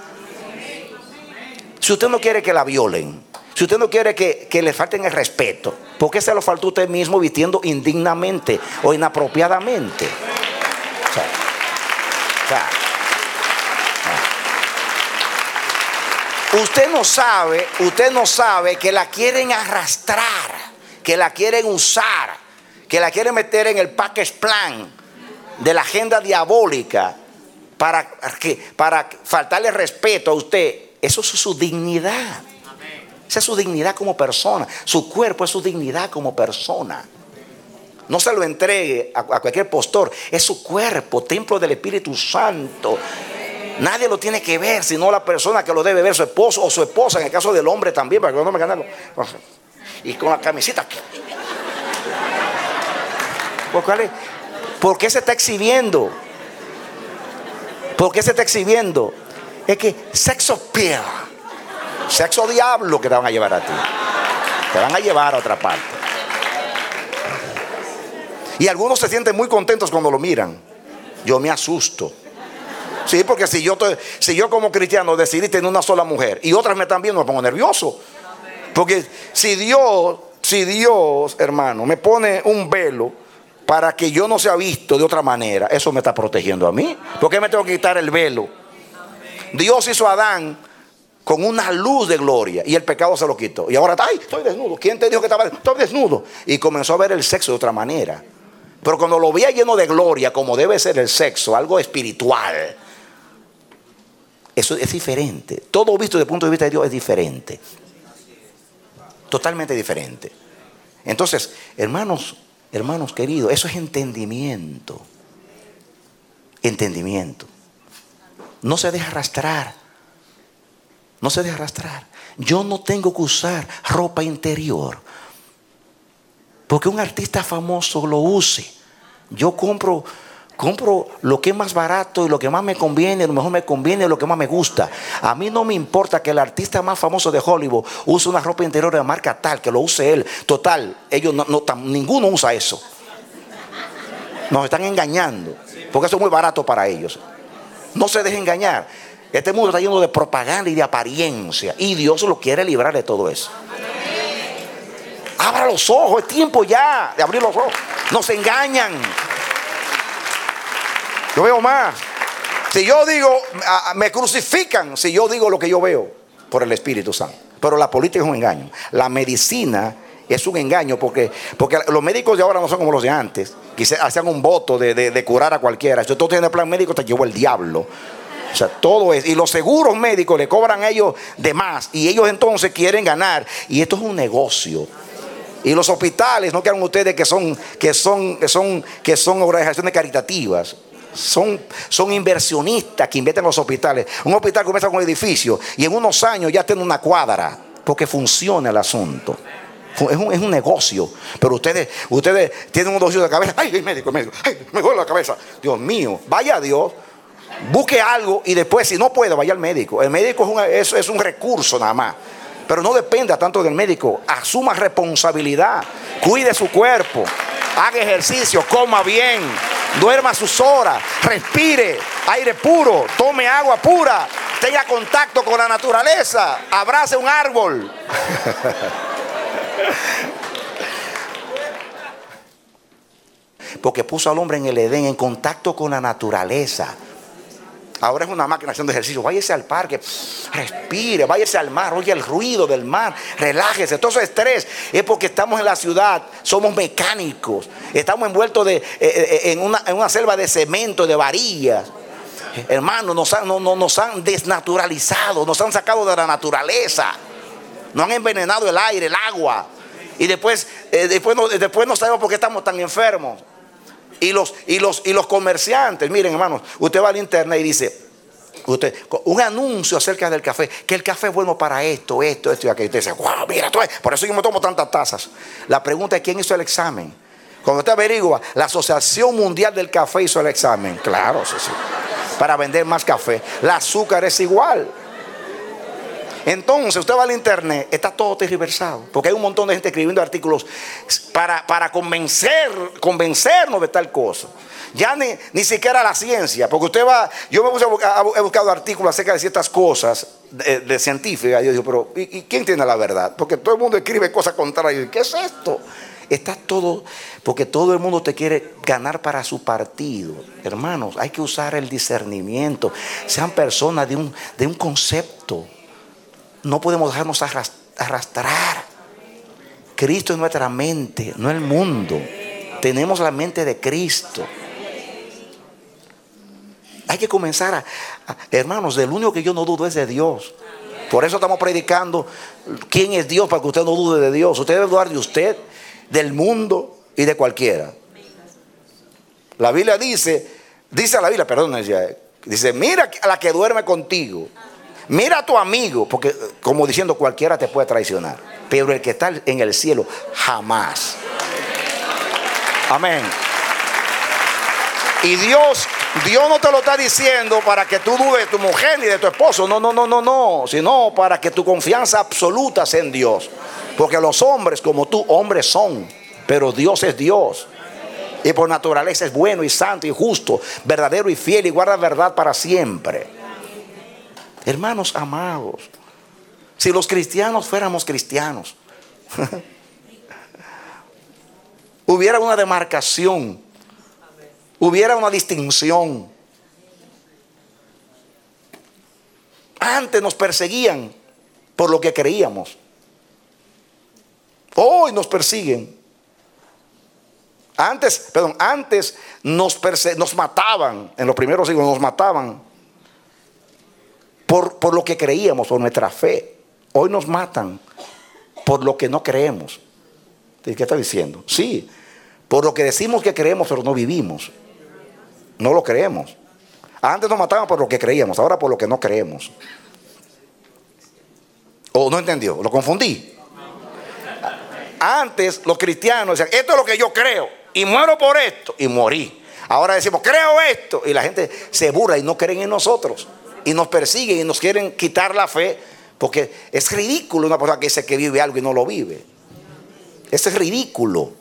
C: Si usted no quiere que la violen, si usted no quiere que, que le falten el respeto, ¿por qué se lo faltó usted mismo vistiendo indignamente o inapropiadamente? O sea, o sea, usted no sabe, usted no sabe que la quieren arrastrar, que la quieren usar, que la quieren meter en el package plan de la agenda diabólica para, que, para faltarle respeto a usted. Eso es su dignidad. Esa es su dignidad como persona. Su cuerpo es su dignidad como persona. No se lo entregue a, a cualquier postor. Es su cuerpo, templo del Espíritu Santo. Nadie lo tiene que ver, sino la persona que lo debe ver, su esposo o su esposa, en el caso del hombre también, para que no me gane. Y con la camisita. ¿Por qué se está exhibiendo? ¿Por qué se está exhibiendo? Es que sexo appeal, sexo diablo que te van a llevar a ti. Te van a llevar a otra parte. Y algunos se sienten muy contentos cuando lo miran. Yo me asusto. Sí, porque si yo, te, si yo como cristiano decidí tener una sola mujer y otras me están viendo, me pongo nervioso. Porque si Dios, si Dios, hermano, me pone un velo para que yo no sea visto de otra manera, eso me está protegiendo a mí. ¿Por qué me tengo que quitar el velo? Dios hizo a Adán con una luz de gloria y el pecado se lo quitó. Y ahora, ay, estoy desnudo. ¿Quién te dijo que estaba estoy desnudo? Y comenzó a ver el sexo de otra manera. Pero cuando lo veía lleno de gloria, como debe ser el sexo, algo espiritual, eso es diferente. Todo visto desde el punto de vista de Dios es diferente. Totalmente diferente. Entonces, hermanos, hermanos queridos, eso es entendimiento. Entendimiento. No se deja arrastrar. No se deja arrastrar. Yo no tengo que usar ropa interior porque un artista famoso lo use. Yo compro, compro lo que es más barato y lo que más me conviene, lo mejor me conviene, lo que más me gusta. A mí no me importa que el artista más famoso de Hollywood use una ropa interior de marca tal, que lo use él. Total, ellos no, no, ninguno usa eso. Nos están engañando porque eso es muy barato para ellos. No se deje engañar. Este mundo está lleno de propaganda y de apariencia. Y Dios lo quiere librar de todo eso. Abra los ojos. Es tiempo ya de abrir los ojos. Nos engañan. Yo veo más. Si yo digo, me crucifican si yo digo lo que yo veo por el Espíritu Santo. Pero la política es un engaño. La medicina es un engaño porque, porque los médicos de ahora no son como los de antes. Que hacían un voto de, de, de curar a cualquiera. Si tú tienes plan médico, te llevó el diablo. O sea, todo es. Y los seguros médicos le cobran a ellos de más. Y ellos entonces quieren ganar. Y esto es un negocio. Y los hospitales, no crean ustedes que son, que son, que son, que son organizaciones caritativas. Son, son inversionistas que invierten en los hospitales. Un hospital comienza con un edificio y en unos años ya tiene una cuadra porque funciona el asunto. Es un, es un negocio. Pero ustedes, ustedes tienen un dolor de cabeza. Ay, el médico, el médico. Ay, me duele la cabeza. Dios mío, vaya a Dios. Busque algo y después, si no puede, vaya al médico. El médico es un, es, es un recurso nada más. Pero no dependa tanto del médico. Asuma responsabilidad. Cuide su cuerpo. haga ejercicio, coma bien, duerma sus horas, respire aire puro, tome agua pura, tenga contacto con la naturaleza, abrace un árbol. Porque puso al hombre en el Edén en contacto con la naturaleza. Ahora es una máquina haciendo ejercicio. Váyase al parque, respire, váyase al mar, oye el ruido del mar, relájese. Todo ese estrés es porque estamos en la ciudad, somos mecánicos, estamos envueltos de, eh, en, una, en una selva de cemento, de varillas. Hermanos, nos han, no, no, nos han desnaturalizado, nos han sacado de la naturaleza, nos han envenenado el aire, el agua. Y después, eh, después, no, después no sabemos por qué estamos tan enfermos. Y los, y, los, y los comerciantes, miren hermanos, usted va al internet y dice, usted, un anuncio acerca del café, que el café es bueno para esto, esto, esto y aquello. Usted dice, wow, mira, por eso yo me tomo tantas tazas. La pregunta es, ¿quién hizo el examen? Cuando usted averigua, la Asociación Mundial del Café hizo el examen. Claro, sí, sí. Para vender más café. El azúcar es igual. Entonces usted va al internet, está todo tergiversado, porque hay un montón de gente escribiendo artículos para, para convencer, convencernos de tal cosa. Ya ni, ni siquiera la ciencia, porque usted va, yo me puse a buscar, he buscado artículos acerca de ciertas cosas de, de científicas. Yo digo, pero ¿y, ¿y quién tiene la verdad? Porque todo el mundo escribe cosas contrarias. ¿Qué es esto? Está todo, porque todo el mundo te quiere ganar para su partido. Hermanos, hay que usar el discernimiento. Sean personas de un, de un concepto. No podemos dejarnos arrastrar. Cristo es nuestra mente, no el mundo. Tenemos la mente de Cristo. Hay que comenzar a, a hermanos, del único que yo no dudo es de Dios. Por eso estamos predicando quién es Dios, para que usted no dude de Dios. Usted debe dudar de usted, del mundo y de cualquiera. La Biblia dice, dice la Biblia, perdón, dice, mira a la que duerme contigo. Mira a tu amigo, porque como diciendo, cualquiera te puede traicionar, pero el que está en el cielo jamás. Amén. Y Dios, Dios no te lo está diciendo para que tú dudes de tu mujer ni de tu esposo. No, no, no, no, no. Sino para que tu confianza absoluta sea en Dios. Porque los hombres como tú, hombres son, pero Dios es Dios. Y por naturaleza es bueno y santo y justo, verdadero y fiel, y guarda verdad para siempre. Hermanos amados, si los cristianos fuéramos cristianos, hubiera una demarcación, hubiera una distinción. Antes nos perseguían por lo que creíamos. Hoy nos persiguen. Antes, perdón, antes nos, perse- nos mataban, en los primeros siglos nos mataban. Por, por lo que creíamos, por nuestra fe. Hoy nos matan por lo que no creemos. ¿Qué está diciendo? Sí, por lo que decimos que creemos, pero no vivimos. No lo creemos. Antes nos mataban por lo que creíamos, ahora por lo que no creemos. ¿O no entendió? ¿Lo confundí? Antes los cristianos decían, esto es lo que yo creo y muero por esto, y morí. Ahora decimos, creo esto, y la gente se burla y no creen en nosotros. Y nos persiguen y nos quieren quitar la fe, porque es ridículo una persona que dice que vive algo y no lo vive. Eso es ridículo.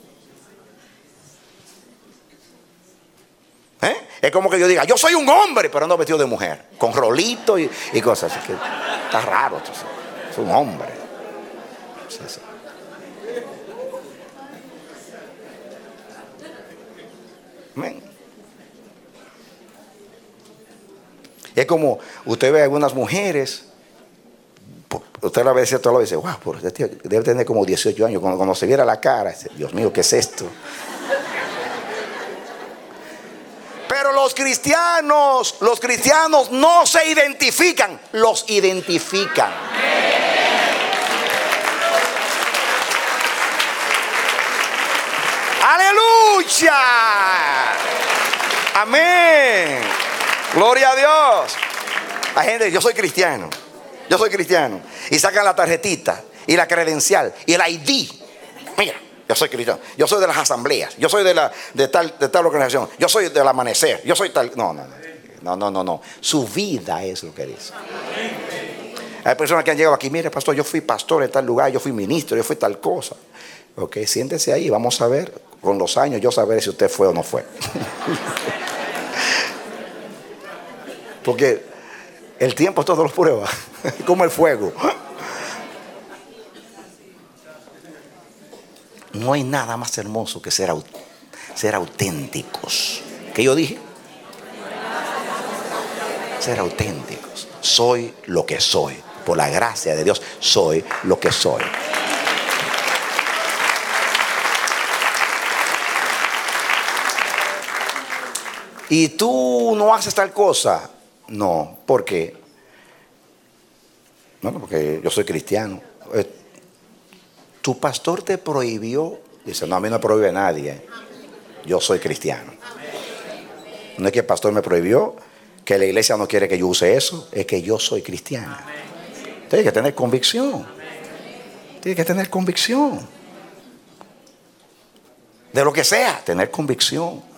C: ¿Eh? Es como que yo diga, yo soy un hombre, pero ando vestido de mujer, con rolito y, y cosas así. Que está raro. Entonces, es un hombre. Entonces, amén. Es como usted ve a algunas mujeres, usted la ve decir toda la vez, dice, wow, pero este tío debe tener como dieciocho años. Cuando, cuando se viera la cara, dice, Dios mío, ¿qué es esto? Pero los cristianos, los cristianos no se identifican, los identifican. ¡Aleluya! Amén. Gloria a Dios. La gente dice, yo soy cristiano, yo soy cristiano. Y sacan la tarjetita y la credencial y el I D. Mira, yo soy cristiano. Yo soy de las asambleas. Yo soy de, la, de, tal, de tal organización. Yo soy del amanecer. Yo soy tal. No, no, no, no, no, no. Su vida es lo que dice. Hay personas que han llegado aquí, mire pastor, yo fui pastor en tal lugar, yo fui ministro, yo fui tal cosa. Ok, siéntese ahí, vamos a ver con los años yo sabré si usted fue o no fue. Porque el tiempo todo lo prueba, como el fuego. No hay nada más hermoso que ser, ser auténticos. ¿Qué yo dije? Ser auténticos. Soy lo que soy. Por la gracia de Dios, soy lo que soy. Y tú no haces tal cosa. No, ¿por qué? Bueno, porque yo soy cristiano. Eh, tu pastor te prohibió. Dice, no, a mí no me prohíbe nadie. Yo soy cristiano. No es que el pastor me prohibió, que la iglesia no quiere que yo use eso. Es que yo soy cristiano. Tienes que tener convicción. Tienes que tener convicción. De lo que sea, tener convicción.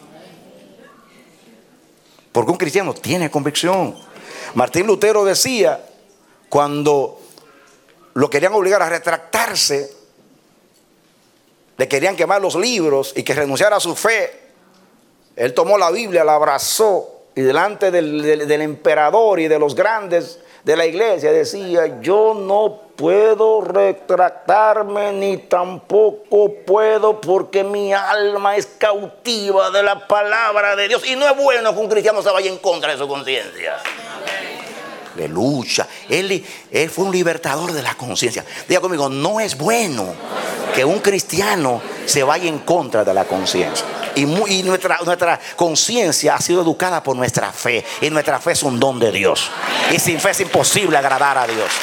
C: Porque un cristiano tiene convicción. Martín Lutero decía, cuando lo querían obligar a retractarse, le querían quemar los libros y que renunciara a su fe, él tomó la Biblia, la abrazó y delante del, del, del emperador y de los grandes de la iglesia decía, yo no puedo retractarme ni tampoco puedo porque mi alma es cautiva de la palabra de Dios. Y no es bueno que un cristiano se vaya en contra de su conciencia. De lucha. Él, él fue un libertador de la conciencia. Diga conmigo, no es bueno que un cristiano se vaya en contra de la conciencia. Y, muy, y nuestra, nuestra conciencia ha sido educada por nuestra fe. Y nuestra fe es un don de Dios. Y sin fe es imposible agradar a Dios.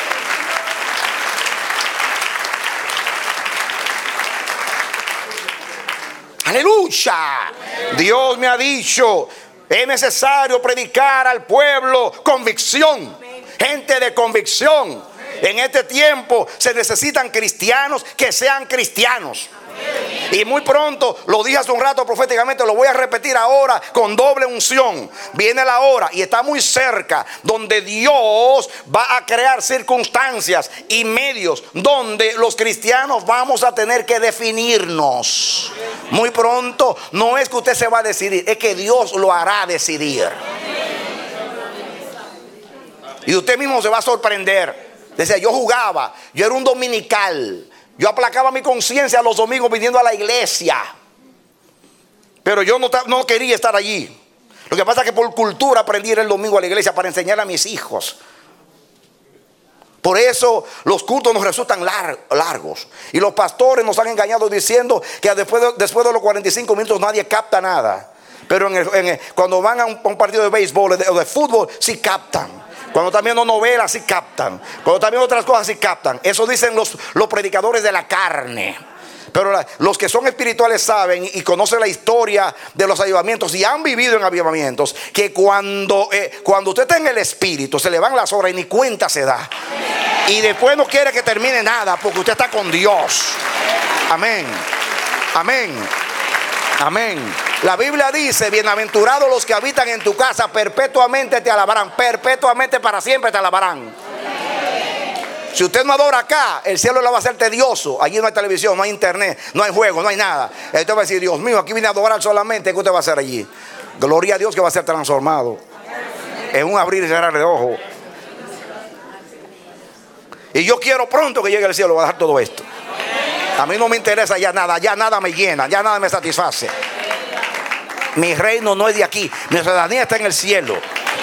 C: ¡Aleluya! Dios me ha dicho, es necesario predicar al pueblo convicción. Gente de convicción. En este tiempo se necesitan cristianos que sean cristianos. Y muy pronto, lo dije hace un rato proféticamente, lo voy a repetir ahora con doble unción. Viene la hora y está muy cerca donde Dios va a crear circunstancias y medios donde los cristianos vamos a tener que definirnos. Muy pronto, no es que usted se va a decidir, es que Dios lo hará decidir. Y usted mismo se va a sorprender. Decía, yo jugaba, yo era un dominical. Yo aplacaba mi conciencia los domingos viniendo a la iglesia. Pero yo no, no quería estar allí. Lo que pasa es que por cultura aprendí a ir el domingo a la iglesia para enseñar a mis hijos. Por eso los cultos nos resultan lar, largos. Y los pastores nos han engañado diciendo que después de, después de los cuarenta y cinco minutos nadie capta nada. Pero en el, en el, cuando van a un, a un partido de béisbol o de, de fútbol, sí captan. Cuando también no novelas sí captan. Cuando también otras cosas sí captan. Eso dicen los, los predicadores de la carne. Pero la, los que son espirituales saben y conocen la historia de los avivamientos y han vivido en avivamientos, que cuando, eh, cuando usted está en el espíritu se le van las horas y ni cuenta se da. Y después no quiere que termine nada porque usted está con Dios. Amén. Amén. Amén. La Biblia dice, bienaventurados los que habitan en tu casa, perpetuamente te alabarán. Perpetuamente para siempre te alabarán. Si usted no adora acá, el cielo le va a ser tedioso. Allí no hay televisión, no hay internet, no hay juego, no hay nada. Usted va a decir, Dios mío, aquí vine a adorar solamente. ¿Qué usted va a hacer allí? Gloria a Dios que va a ser transformado en un abrir y cerrar de ojos. Y yo quiero pronto que llegue el cielo, va a dejar todo esto. A mí no me interesa ya nada, ya nada me llena, ya nada me satisface. Mi reino no es de aquí, mi ciudadanía está en el cielo.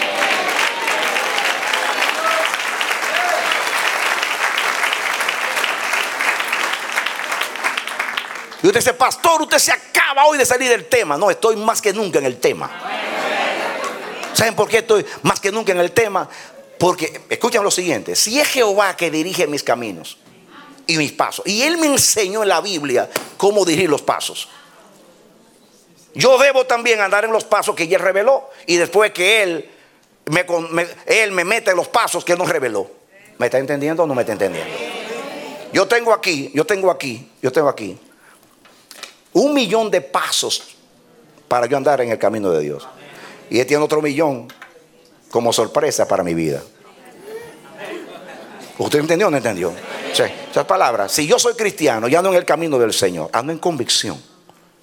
C: Y usted dice, pastor, usted se acaba hoy de salir del tema. No, estoy más que nunca en el tema. ¿Saben por qué estoy más que nunca en el tema? Porque, escuchen lo siguiente, si es Jehová que dirige mis caminos y mis pasos, y Él me enseñó en la Biblia cómo dirigir los pasos, yo debo también andar en los pasos que Él reveló. Y después que Él me, me, Él me mete en los pasos que Él nos reveló. ¿Me está entendiendo o no me está entendiendo? Yo tengo aquí, yo tengo aquí, yo tengo aquí un millón de pasos para yo andar en el camino de Dios. Y Él tiene otro millón como sorpresa para mi vida. ¿Usted entendió o no entendió? Sí, esas palabras. Si yo soy cristiano y ando en el camino del Señor, ando en convicción.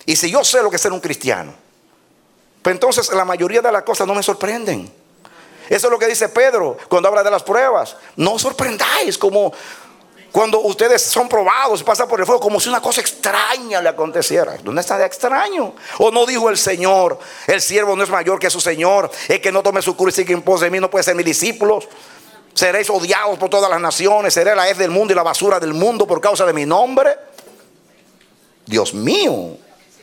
C: Y si yo sé lo que es ser un cristiano, pues entonces la mayoría de las cosas no me sorprenden. Eso es lo que dice Pedro cuando habla de las pruebas. No os sorprendáis como cuando ustedes son probados y pasan por el fuego, como si una cosa extraña le aconteciera. ¿Dónde está de extraño? ¿O no dijo el Señor: el siervo no es mayor que su Señor? El que no tome su cruz y siga en pos de mí no puede ser mis discípulos. Seréis odiados por todas las naciones, seré la hez del mundo y la basura del mundo por causa de mi nombre. Dios mío.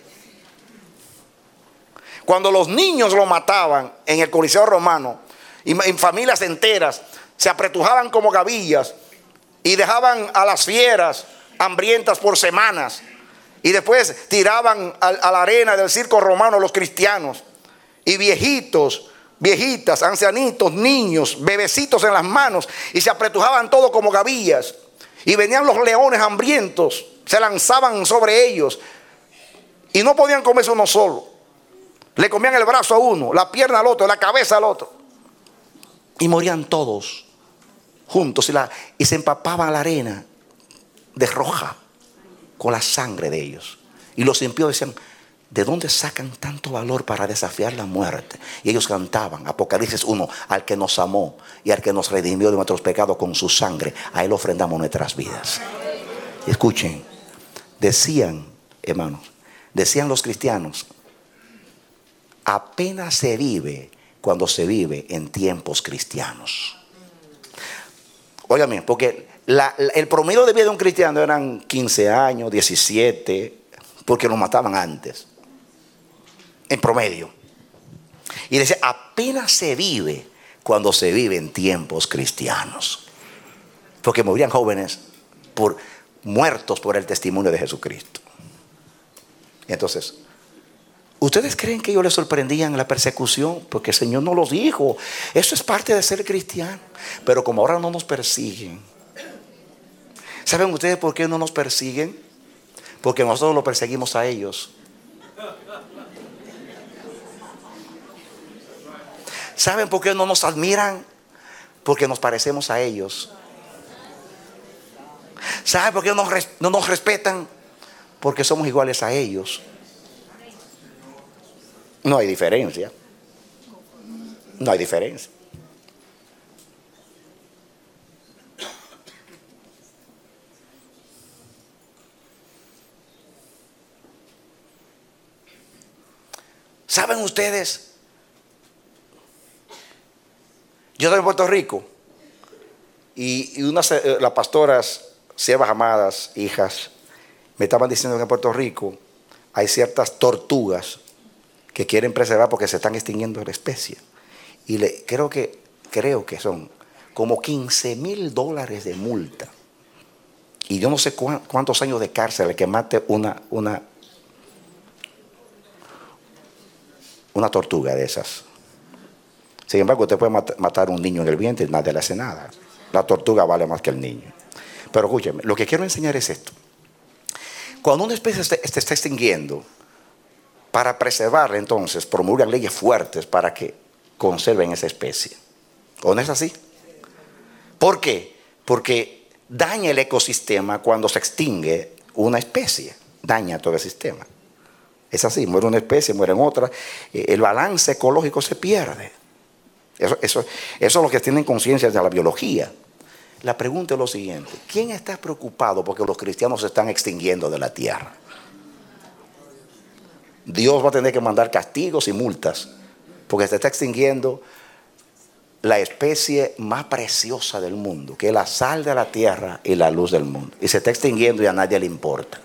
C: Cuando los niños lo mataban en el Coliseo Romano, y en familias enteras se apretujaban como gavillas y dejaban a las fieras hambrientas por semanas, y después tiraban a, a la arena del circo romano los cristianos, y viejitos, viejitas, ancianitos, niños, bebecitos en las manos, y se apretujaban todos como gavillas, y venían los leones hambrientos, se lanzaban sobre ellos y no podían comerse uno solo. Le comían el brazo a uno, la pierna al otro, la cabeza al otro, y morían todos juntos, y, la, y se empapaban la arena de roja con la sangre de ellos. Y los impíos decían: ¿de dónde sacan tanto valor para desafiar la muerte? Y ellos cantaban Apocalipsis uno: al que nos amó y al que nos redimió de nuestros pecados con su sangre, a él ofrendamos nuestras vidas. Y escuchen, decían, hermanos, decían los cristianos: apenas se vive cuando se vive en tiempos cristianos. Óigame, porque la, la, el promedio de vida de un cristiano eran quince años, diecisiete, porque lo mataban antes, en promedio. Y decía: apenas se vive cuando se vive en tiempos cristianos, porque morían jóvenes por, muertos por el testimonio de Jesucristo. Entonces, ¿ustedes creen que ellos les sorprendían la persecución? Porque el Señor no los dijo. Eso es parte de ser cristiano. Pero como ahora no nos persiguen, ¿saben ustedes por qué no nos persiguen? Porque nosotros los perseguimos a ellos. ¿Saben por qué no nos admiran? Porque nos parecemos a ellos. ¿Saben por qué no, no nos respetan? Porque somos iguales a ellos. No hay diferencia. No hay diferencia. ¿Saben ustedes? Yo estoy en Puerto Rico y, y unas, las pastoras, siervas amadas, hijas, me estaban diciendo que en Puerto Rico hay ciertas tortugas que quieren preservar porque se están extinguiendo la especie. Y le, creo, que, creo que son como quince mil dólares de multa. Y yo no sé cu- cuántos años de cárcel el que mate una, una, una tortuga de esas. Sin embargo, usted puede mat- matar a un niño en el vientre y nadie le hace nada. La tortuga vale más que el niño. Pero escúcheme, lo que quiero enseñar es esto. Cuando una especie se está, está extinguiendo, para preservarla, entonces promulgan leyes fuertes para que conserven esa especie. ¿O no es así? ¿Por qué? Porque daña el ecosistema cuando se extingue una especie. Daña todo el sistema. Es así, muere una especie, mueren otras. El balance ecológico se pierde. Eso, eso, eso es lo que tienen conciencia de la biología. La pregunta es lo siguiente: ¿quién está preocupado porque los cristianos se están extinguiendo de la tierra? Dios va a tener que mandar castigos y multas porque se está extinguiendo la especie más preciosa del mundo, que es la sal de la tierra y la luz del mundo. Y se está extinguiendo y a nadie le importa.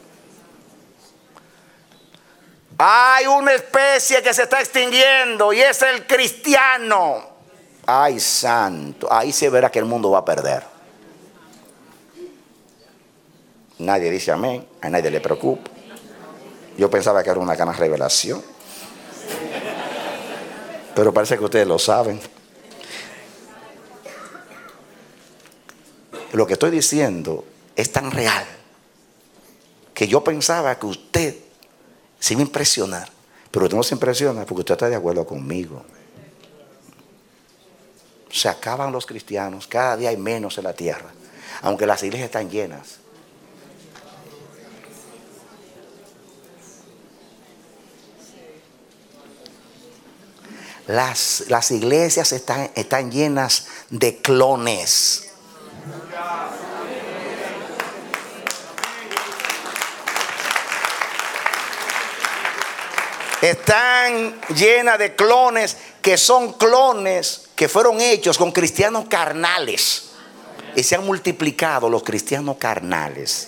C: Hay una especie que se está extinguiendo y es el cristiano. Ay, santo, ahí se verá que el mundo va a perder. Nadie dice amén, a nadie le preocupa. Yo pensaba que era una gran revelación, pero parece que ustedes lo saben. Lo que estoy diciendo es tan real que yo pensaba que usted se iba a impresionar, pero usted no se impresiona porque usted está de acuerdo conmigo. Se acaban los cristianos, cada día hay menos en la tierra, aunque las iglesias están llenas. Las, las iglesias están, están llenas de clones. Están llenas de clones que son clones que fueron hechos con cristianos carnales. Y se han multiplicado los cristianos carnales.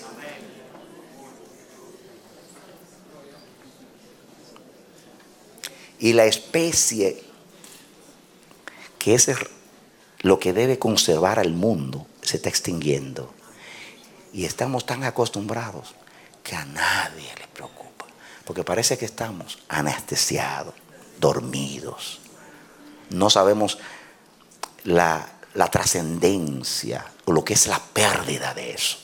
C: Y la especie que es lo que debe conservar al mundo se está extinguiendo. Y estamos tan acostumbrados que a nadie le preocupa. Porque parece que estamos anestesiados, dormidos. No sabemos la, la trascendencia o lo que es la pérdida de eso.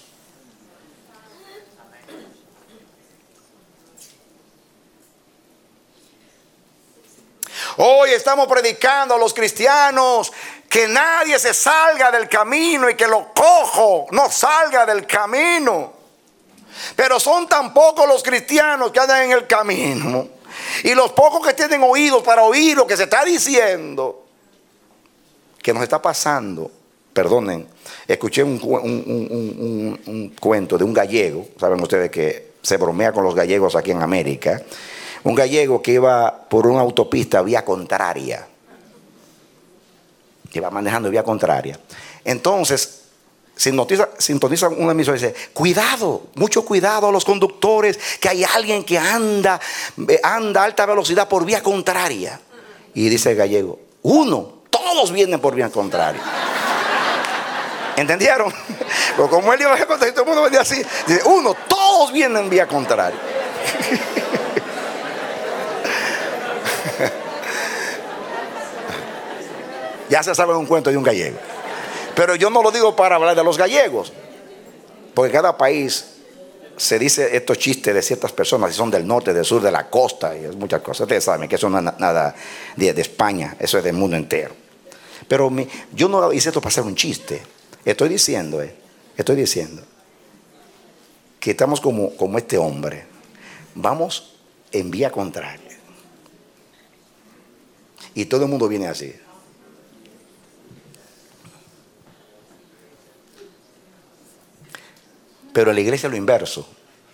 C: Hoy estamos predicando a los cristianos que nadie se salga del camino y que lo cojo no salga del camino. Pero son tan pocos los cristianos que andan en el camino, y los pocos que tienen oídos para oír lo que se está diciendo, que nos está pasando. Perdonen, escuché un, un, un, un, un cuento de un gallego. Saben ustedes que se bromea con los gallegos aquí en América. Un gallego que iba por una autopista vía contraria. Iba manejando vía contraria. Entonces, sintoniza, sintoniza una emisora y dice: cuidado, mucho cuidado a los conductores, que hay alguien que anda, anda a alta velocidad por vía contraria. Y dice el gallego: uno, todos vienen por vía contraria. ¿Entendieron? Pero como él iba a vía contraria, todo el mundo venía así. Dice: uno, todos vienen vía contraria. Ya se sabe un cuento de un gallego. Pero yo no lo digo para hablar de los gallegos, porque cada país se dice estos chistes de ciertas personas, si son del norte, del sur, de la costa, y es muchas cosas. Ustedes saben que eso no es nada de, de España, eso es del mundo entero. Pero mi, yo no hice esto para hacer un chiste. Estoy diciendo, eh, estoy diciendo que estamos como, como este hombre. Vamos en vía contraria. Y todo el mundo viene así. Pero en la iglesia es lo inverso.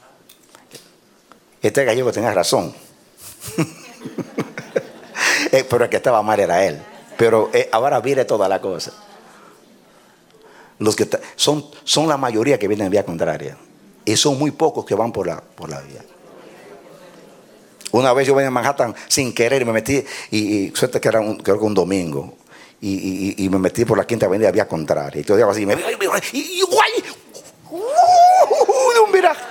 C: Este gallego tenía razón. Pero el que estaba mal era él. Pero eh, ahora viene toda la cosa. Los que son, son la mayoría que vienen en vía contraria. Y son muy pocos que van por la, por la vía. Una vez yo venía a Manhattan sin querer y me metí, y, y suerte que era un, creo que un domingo, y, y, y me metí por la Quinta Avenida vía contraria. Y todo así, y me y, y, guay, uh, de un viraje.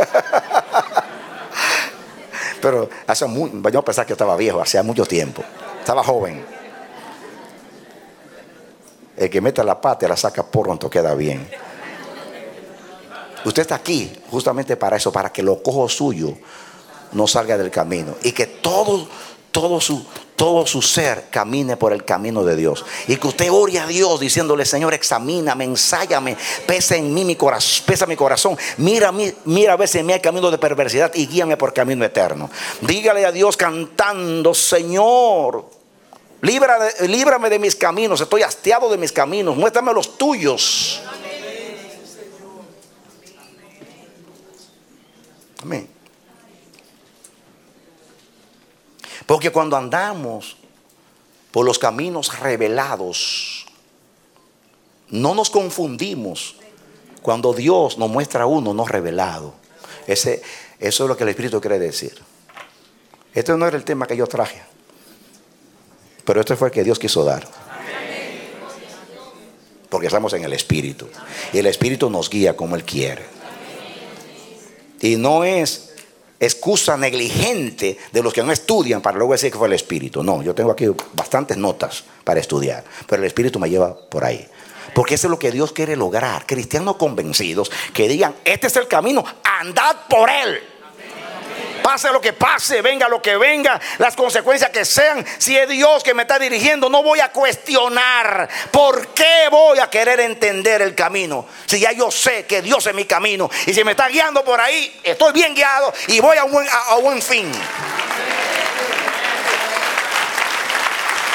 C: Pero hace muy, yo pensaba que estaba viejo, hacía mucho tiempo. Estaba joven. El que mete la pata y la saca por cuanto queda bien. Usted está aquí justamente para eso, para que lo cojo suyo no salga del camino, y que todo, todo su, todo su ser camine por el camino de Dios, y que usted ore a Dios diciéndole: Señor, examíname, ensáyame, pesa en mí mi corazón, pesa mi corazón, mira, mira a ver si me hay camino de perversidad y guíame por camino eterno. Dígale a Dios cantando: Señor, líbrame, líbrame de mis caminos, estoy hastiado de mis caminos, muéstrame los tuyos. Amén. Porque cuando andamos por los caminos revelados, no nos confundimos cuando Dios nos muestra a uno no revelado. Ese, eso es lo que el Espíritu quiere decir. Este no era el tema que yo traje, pero este fue el que Dios quiso dar. Porque estamos en el Espíritu, y el Espíritu nos guía como Él quiere. Y no es excusa negligente de los que no estudian para luego decir que fue el Espíritu. No, yo tengo aquí bastantes notas para estudiar, pero el Espíritu me lleva por ahí. Porque eso es lo que Dios quiere lograr. Cristianos convencidos que digan: este es el camino, andad por él. Pase lo que pase, venga lo que venga, las consecuencias que sean, si es Dios que me está dirigiendo, no voy a cuestionar. ¿Por qué voy a querer entender el camino si ya yo sé que Dios es mi camino? Y si me está guiando por ahí, estoy bien guiado y voy a un buen, a, a buen fin.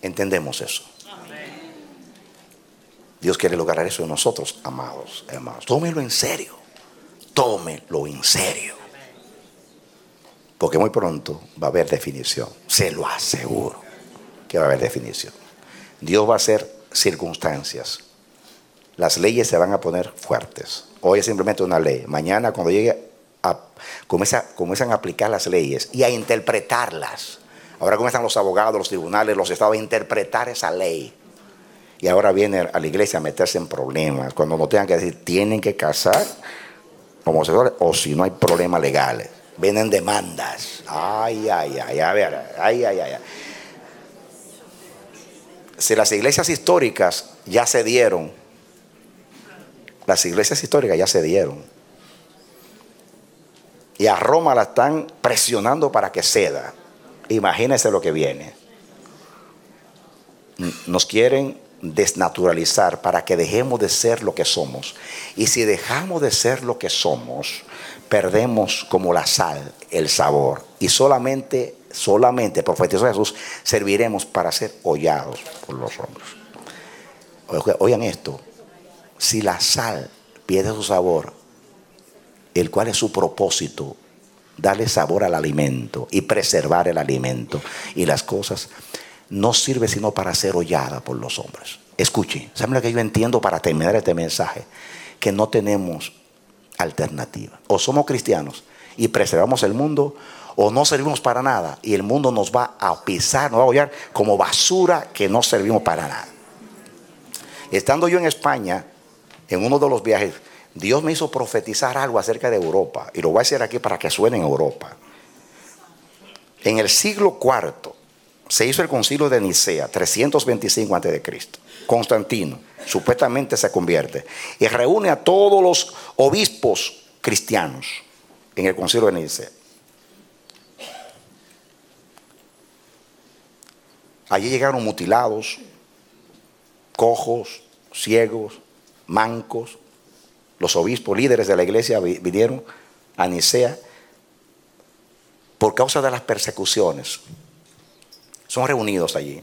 C: Entendemos eso. Dios quiere lograr eso en nosotros, amados hermanos. Tómelo en serio. Tómelo en serio. Porque muy pronto va a haber definición. Se lo aseguro que va a haber definición. Dios va a hacer circunstancias. Las leyes se van a poner fuertes. Hoy es simplemente una ley. Mañana, cuando llegue a comienza, comienzan a aplicar las leyes y a interpretarlas. Ahora comienzan los abogados, los tribunales, los estados a interpretar esa ley. Y ahora viene a la iglesia a meterse en problemas. Cuando no tengan que decir, tienen que casar homosexuales o si no hay problemas legales. Vienen demandas. Ay, ay, ay, a ver, ay, ay, ay. Si las iglesias históricas ya se dieron, las iglesias históricas ya se dieron. Y a Roma la están presionando para que ceda. Imagínense lo que viene. Nos quieren desnaturalizar para que dejemos de ser lo que somos. Y si dejamos de ser lo que somos, perdemos como la sal el sabor. Y solamente, solamente, profetizó Jesús, serviremos para ser hollados por los hombres. Oigan esto. Si la sal pierde su sabor, el cual es su propósito, darle sabor al alimento y preservar el alimento y las cosas, no sirve sino para ser hollada por los hombres. Escuchen, ¿saben lo que yo entiendo para terminar este mensaje? Que no tenemos alternativa. O somos cristianos y preservamos el mundo, o no servimos para nada y el mundo nos va a pisar, nos va a hollar como basura que no servimos para nada. Estando yo en España, en uno de los viajes, Dios me hizo profetizar algo acerca de Europa. Y lo voy a hacer aquí para que suene en Europa. En el siglo cuarto se hizo el concilio de Nicea, trescientos veinticinco antes de Cristo. Constantino supuestamente se convierte y reúne a todos los obispos cristianos en el concilio de Nicea. Allí llegaron mutilados, cojos, ciegos, mancos. Los obispos, líderes de la iglesia vinieron a Nicea por causa de las persecuciones. Son reunidos allí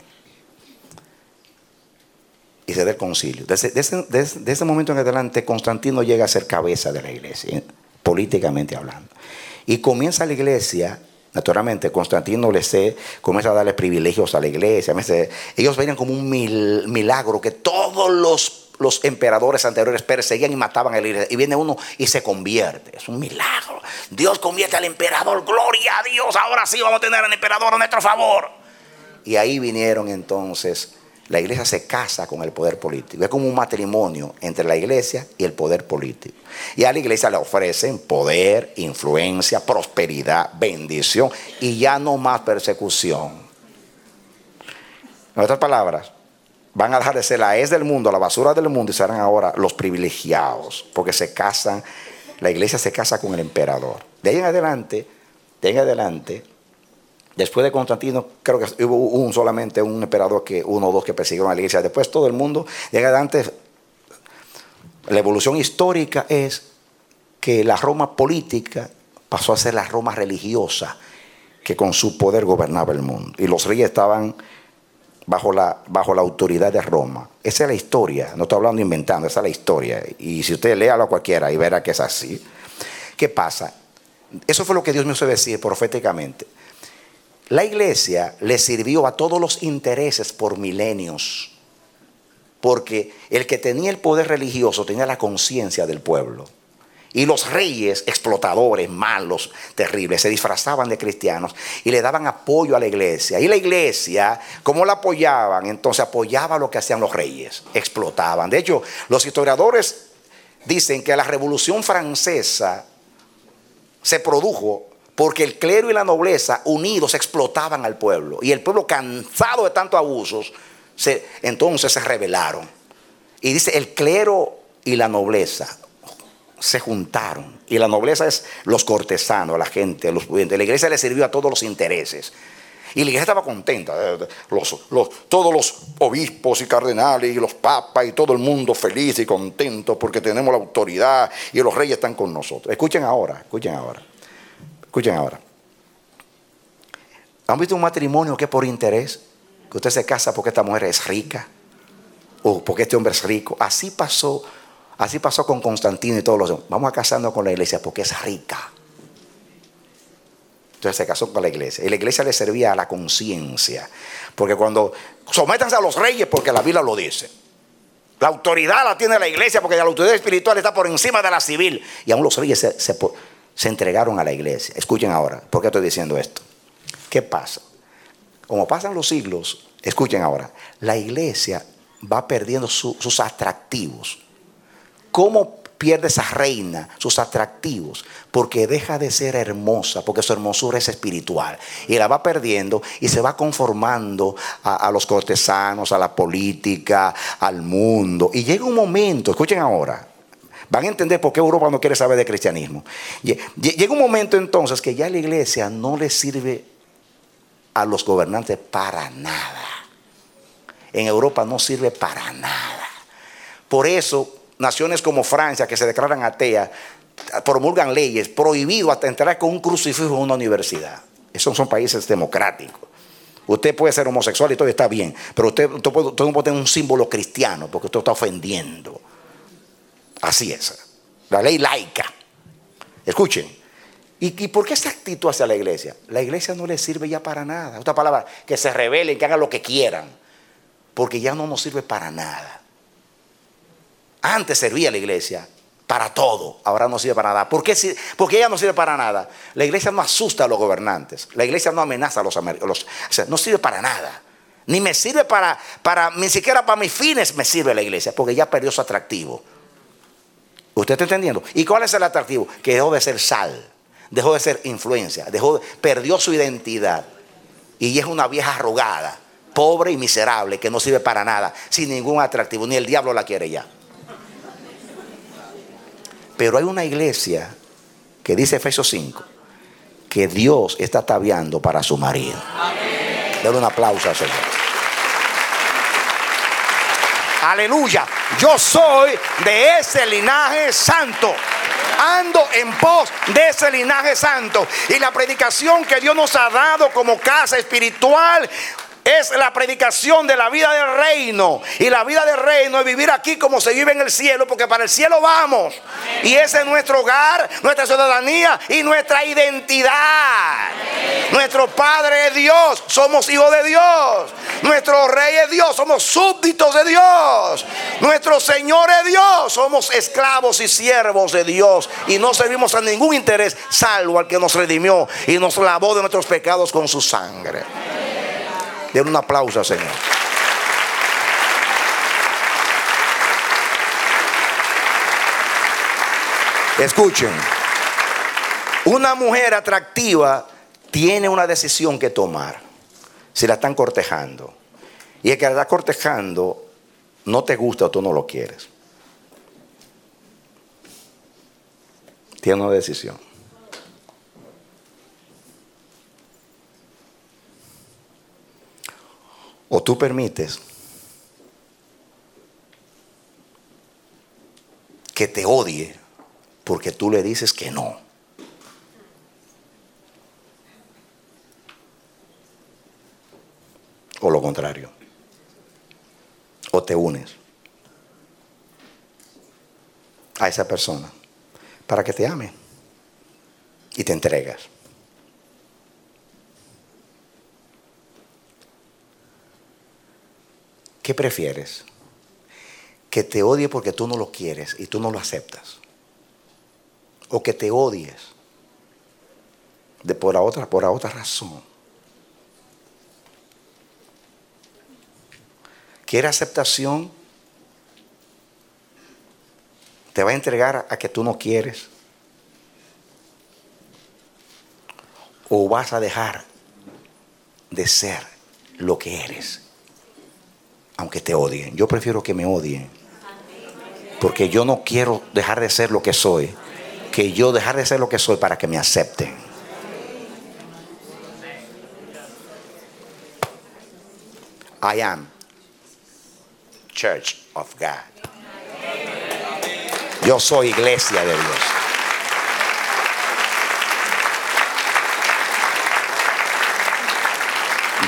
C: y se da el concilio. Desde, desde, desde, desde ese momento en adelante, Constantino llega a ser cabeza de la iglesia, políticamente hablando. Y comienza la iglesia, naturalmente, Constantino les comienza a darle privilegios a la iglesia. Ellos veían como un mil, milagro que todos los Los emperadores anteriores perseguían y mataban a la iglesia. Y viene uno y se convierte. Es un milagro. Dios convierte al emperador. Gloria a Dios. Ahora sí vamos a tener al emperador a nuestro favor. Y ahí vinieron entonces. La iglesia se casa con el poder político. Es como un matrimonio entre la iglesia y el poder político. Y a la iglesia le ofrecen poder, influencia, prosperidad, bendición. Y ya no más persecución. En otras palabras, van a dejar de ser la hez del mundo, la basura del mundo, y serán ahora los privilegiados, porque se casan, la iglesia se casa con el emperador. De ahí en adelante, de ahí en adelante, después de Constantino, creo que hubo un solamente un emperador, que uno o dos que persiguieron a la iglesia. Después todo el mundo, de ahí en adelante, la evolución histórica es que la Roma política pasó a ser la Roma religiosa, que con su poder gobernaba el mundo. Y los reyes estaban Bajo la, bajo la autoridad de Roma. Esa es la historia, no estoy hablando inventando, esa es la historia. Y si usted léalo a cualquiera y verá que es así. ¿Qué pasa? Eso fue lo que Dios me hizo decir proféticamente. La iglesia le sirvió a todos los intereses por milenios, porque el que tenía el poder religioso tenía la conciencia del pueblo. Y los reyes explotadores, malos, terribles, se disfrazaban de cristianos y le daban apoyo a la iglesia. Y la iglesia, ¿cómo la apoyaban? Entonces apoyaba lo que hacían los reyes, explotaban. De hecho, los historiadores dicen que la Revolución Francesa se produjo porque el clero y la nobleza unidos explotaban al pueblo. Y el pueblo, cansado de tantos abusos, se, entonces se rebelaron. Y dice, el clero y la nobleza se juntaron, y la nobleza es los cortesanos, la gente, los pudientes. La iglesia le sirvió a todos los intereses y la iglesia estaba contenta, los, los, todos los obispos y cardenales y los papas y todo el mundo feliz y contento porque tenemos la autoridad y los reyes están con nosotros. Escuchen ahora, escuchen ahora, escuchen ahora. ¿Han visto un matrimonio que es por interés? que usted se casa porque esta mujer es rica o porque este hombre es rico. Así pasó, así pasó con Constantino y todos los demás. Vamos a casarnos con la iglesia porque es rica. Entonces se casó con la iglesia. Y la iglesia le servía a la conciencia. Porque cuando sométanse a los reyes, porque la Biblia lo dice. La autoridad la tiene la iglesia, porque la autoridad espiritual está por encima de la civil. Y aún los reyes se, se, se entregaron a la iglesia. Escuchen ahora, ¿por qué estoy diciendo esto? ¿Qué pasa? Como pasan los siglos, escuchen ahora, la iglesia va perdiendo su, sus atractivos. ¿Cómo pierde esa reina sus atractivos? Porque deja de ser hermosa, porque su hermosura es espiritual y la va perdiendo y se va conformando a, a los cortesanos, a la política, al mundo. Y llega un momento, escuchen ahora, van a entender por qué Europa no quiere saber de cristianismo. Llega un momento entonces que ya la iglesia no le sirve a los gobernantes para nada. En Europa no sirve para nada. Por eso naciones como Francia, que se declaran ateas, promulgan leyes prohibido hasta entrar con un crucifijo en una universidad. Esos son países democráticos. Usted puede ser homosexual y todo está bien, pero usted, usted, puede, usted no puede tener un símbolo cristiano porque usted está ofendiendo. Así es. La ley laica. Escuchen. ¿Y, ¿Y por qué esa actitud hacia la iglesia? La iglesia no le sirve ya para nada. Otra palabra, que se rebelen, que hagan lo que quieran. Porque ya no nos sirve para nada. Antes servía la iglesia para todo, ahora no sirve para nada. ¿Por qué? Porque ella no sirve para nada. La iglesia no asusta a los gobernantes. La iglesia no amenaza a los americanos. O sea, no sirve para nada. Ni me sirve para, para, ni siquiera para mis fines me sirve la iglesia, porque ya perdió su atractivo. ¿Usted está entendiendo? ¿Y cuál es el atractivo? Que dejó de ser sal, dejó de ser influencia, dejó, perdió su identidad. Y es una vieja arrugada, pobre y miserable, que no sirve para nada, sin ningún atractivo. Ni el diablo la quiere ya. Pero hay una iglesia que dice Efesios cinco que Dios está ataviando para su marido. Denle un aplauso al Señor. Aleluya. Yo soy de ese linaje santo. Ando en pos de ese linaje santo. Y la predicación que Dios nos ha dado como casa espiritual es la predicación de la vida del reino. Y la vida del reino es vivir aquí como se vive en el cielo, porque para el cielo vamos. Amén. Y ese es nuestro hogar, nuestra ciudadanía y nuestra identidad. Amén. Nuestro Padre es Dios, somos hijos de Dios. Nuestro Rey es Dios, somos súbditos de Dios. Amén. Nuestro Señor es Dios, somos esclavos y siervos de Dios. Y no servimos a ningún interés salvo al que nos redimió y nos lavó de nuestros pecados con su sangre. Amén. Den un aplauso al Señor. Escuchen. Una mujer atractiva tiene una decisión que tomar. Si la están cortejando. Y el que la está cortejando no te gusta o tú no lo quieres. Tiene una decisión. O tú permites que te odie porque tú le dices que no. O lo contrario. O te unes a esa persona para que te ame y te entregas. ¿Qué prefieres? ¿Que te odie porque tú no lo quieres y tú no lo aceptas? ¿O que te odies de por la otra, por la otra razón? ¿Quiere aceptación? ¿Te va a entregar a que tú no quieres? ¿O vas a dejar de ser lo que eres? Aunque te odien. Yo prefiero que me odien. Porque yo no quiero dejar de ser lo que soy. Que yo dejar de ser lo que soy para que me acepten. I am Church of God. Yo soy iglesia de Dios.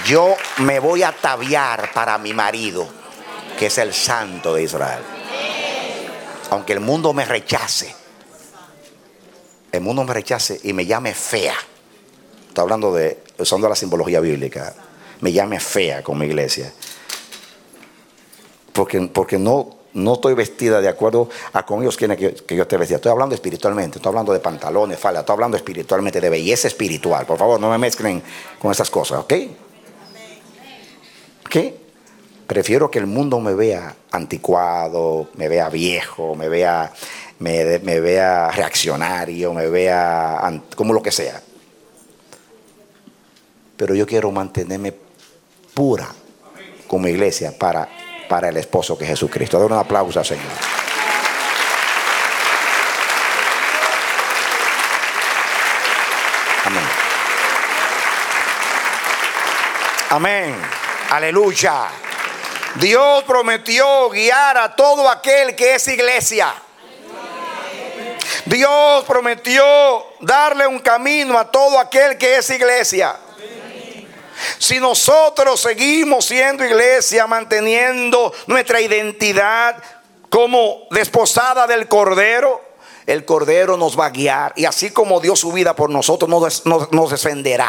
C: Yo me voy a ataviar para mi marido, que es el Santo de Israel. Aunque el mundo me rechace, el mundo me rechace y me llame fea. Estoy hablando de, usando la simbología bíblica, me llame fea con mi iglesia. Porque, porque no, no estoy vestida de acuerdo a cómo ellos quieren que, que yo esté vestida. Estoy hablando espiritualmente, estoy hablando de pantalones, falda, estoy hablando espiritualmente, de belleza espiritual. Por favor, no me mezclen con esas cosas, ¿ok? ¿Ok? Prefiero que el mundo me vea anticuado, me vea viejo, me vea, me, me vea reaccionario, me vea como lo que sea. Pero yo quiero mantenerme pura como iglesia para, para el esposo que es Jesucristo. Dale un aplauso al Señor. Amén. Amén. Aleluya. Dios prometió guiar a todo aquel que es iglesia. Dios prometió darle un camino a todo aquel que es iglesia. Si nosotros seguimos siendo iglesia, manteniendo nuestra identidad como desposada del Cordero, el Cordero nos va a guiar. Y así como dio su vida por nosotros, nos, nos, nos defenderá.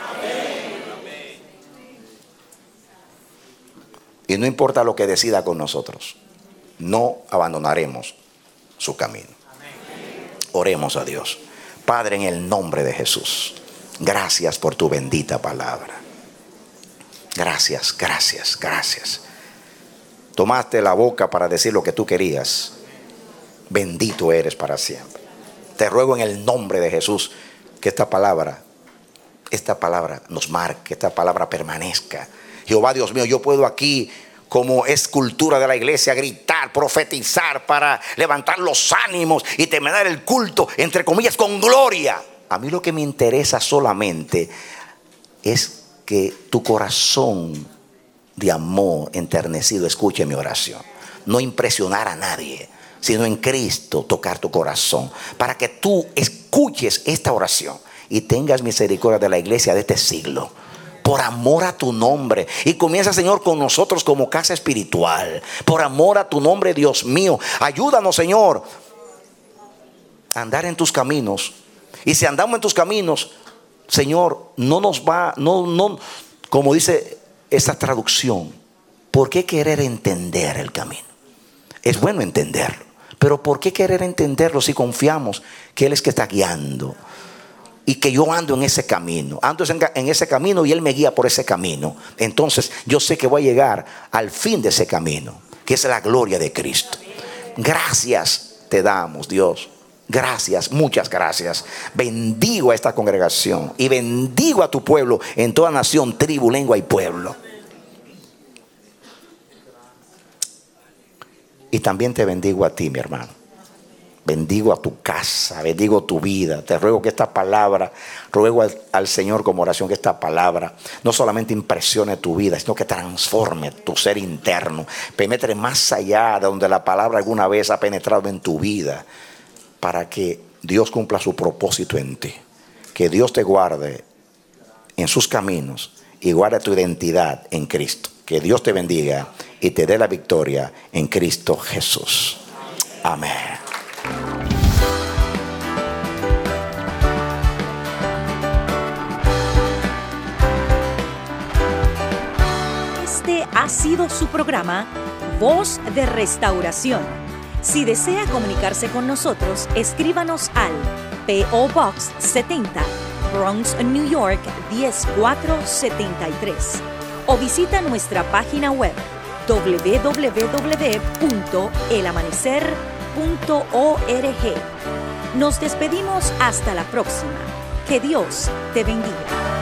C: Y no importa lo que decida con nosotros, no abandonaremos su camino. Oremos a Dios. Padre, en el nombre de Jesús, gracias por tu bendita palabra. Gracias, gracias, gracias. Tomaste la boca para decir lo que tú querías. Bendito eres para siempre. Te ruego en el nombre de Jesús que esta palabra, esta palabra nos marque, esta palabra permanezca. Jehová Dios mío, yo puedo aquí, como escultura de la iglesia, gritar, profetizar para levantar los ánimos y terminar el culto, entre comillas, con gloria. A mí lo que me interesa solamente es que tu corazón de amor enternecido escuche mi oración. No impresionar a nadie, sino en Cristo tocar tu corazón, para que tú escuches esta oración y tengas misericordia de la iglesia de este siglo, por amor a tu nombre. Y comienza, Señor, con nosotros como casa espiritual, por amor a tu nombre, Dios mío. Ayúdanos, Señor, a andar en tus caminos. Y si andamos en tus caminos, Señor, no nos va, no, no, como dice esa traducción, ¿por qué querer entender el camino? Es bueno entenderlo, pero ¿por qué querer entenderlo si confiamos que Él es que está guiando? Y que yo ando en ese camino, ando en ese camino y Él me guía por ese camino. Entonces yo sé que voy a llegar al fin de ese camino, que es la gloria de Cristo. Gracias te damos, Dios. Gracias, muchas gracias. Bendigo a esta congregación y bendigo a tu pueblo en toda nación, tribu, lengua y pueblo. Y también te bendigo a ti, mi hermano. Bendigo a tu casa, bendigo tu vida. Te ruego que esta palabra, ruego al, al Señor como oración, que esta palabra no solamente impresione tu vida, sino que transforme tu ser interno, penetre más allá de donde la palabra alguna vez ha penetrado en tu vida, para que Dios cumpla su propósito en ti. Que Dios te guarde en sus caminos y guarde tu identidad en Cristo. Que Dios te bendiga y te dé la victoria en Cristo Jesús. Amén.
A: Este ha sido su programa Voz de Restauración. Si desea comunicarse con nosotros, escríbanos al P O Box setenta, Bronx, New York diez mil cuatrocientos setenta y tres o visita nuestra página web doble u doble u doble u punto el amanecer punto org. Nos despedimos hasta la próxima. Que Dios te bendiga.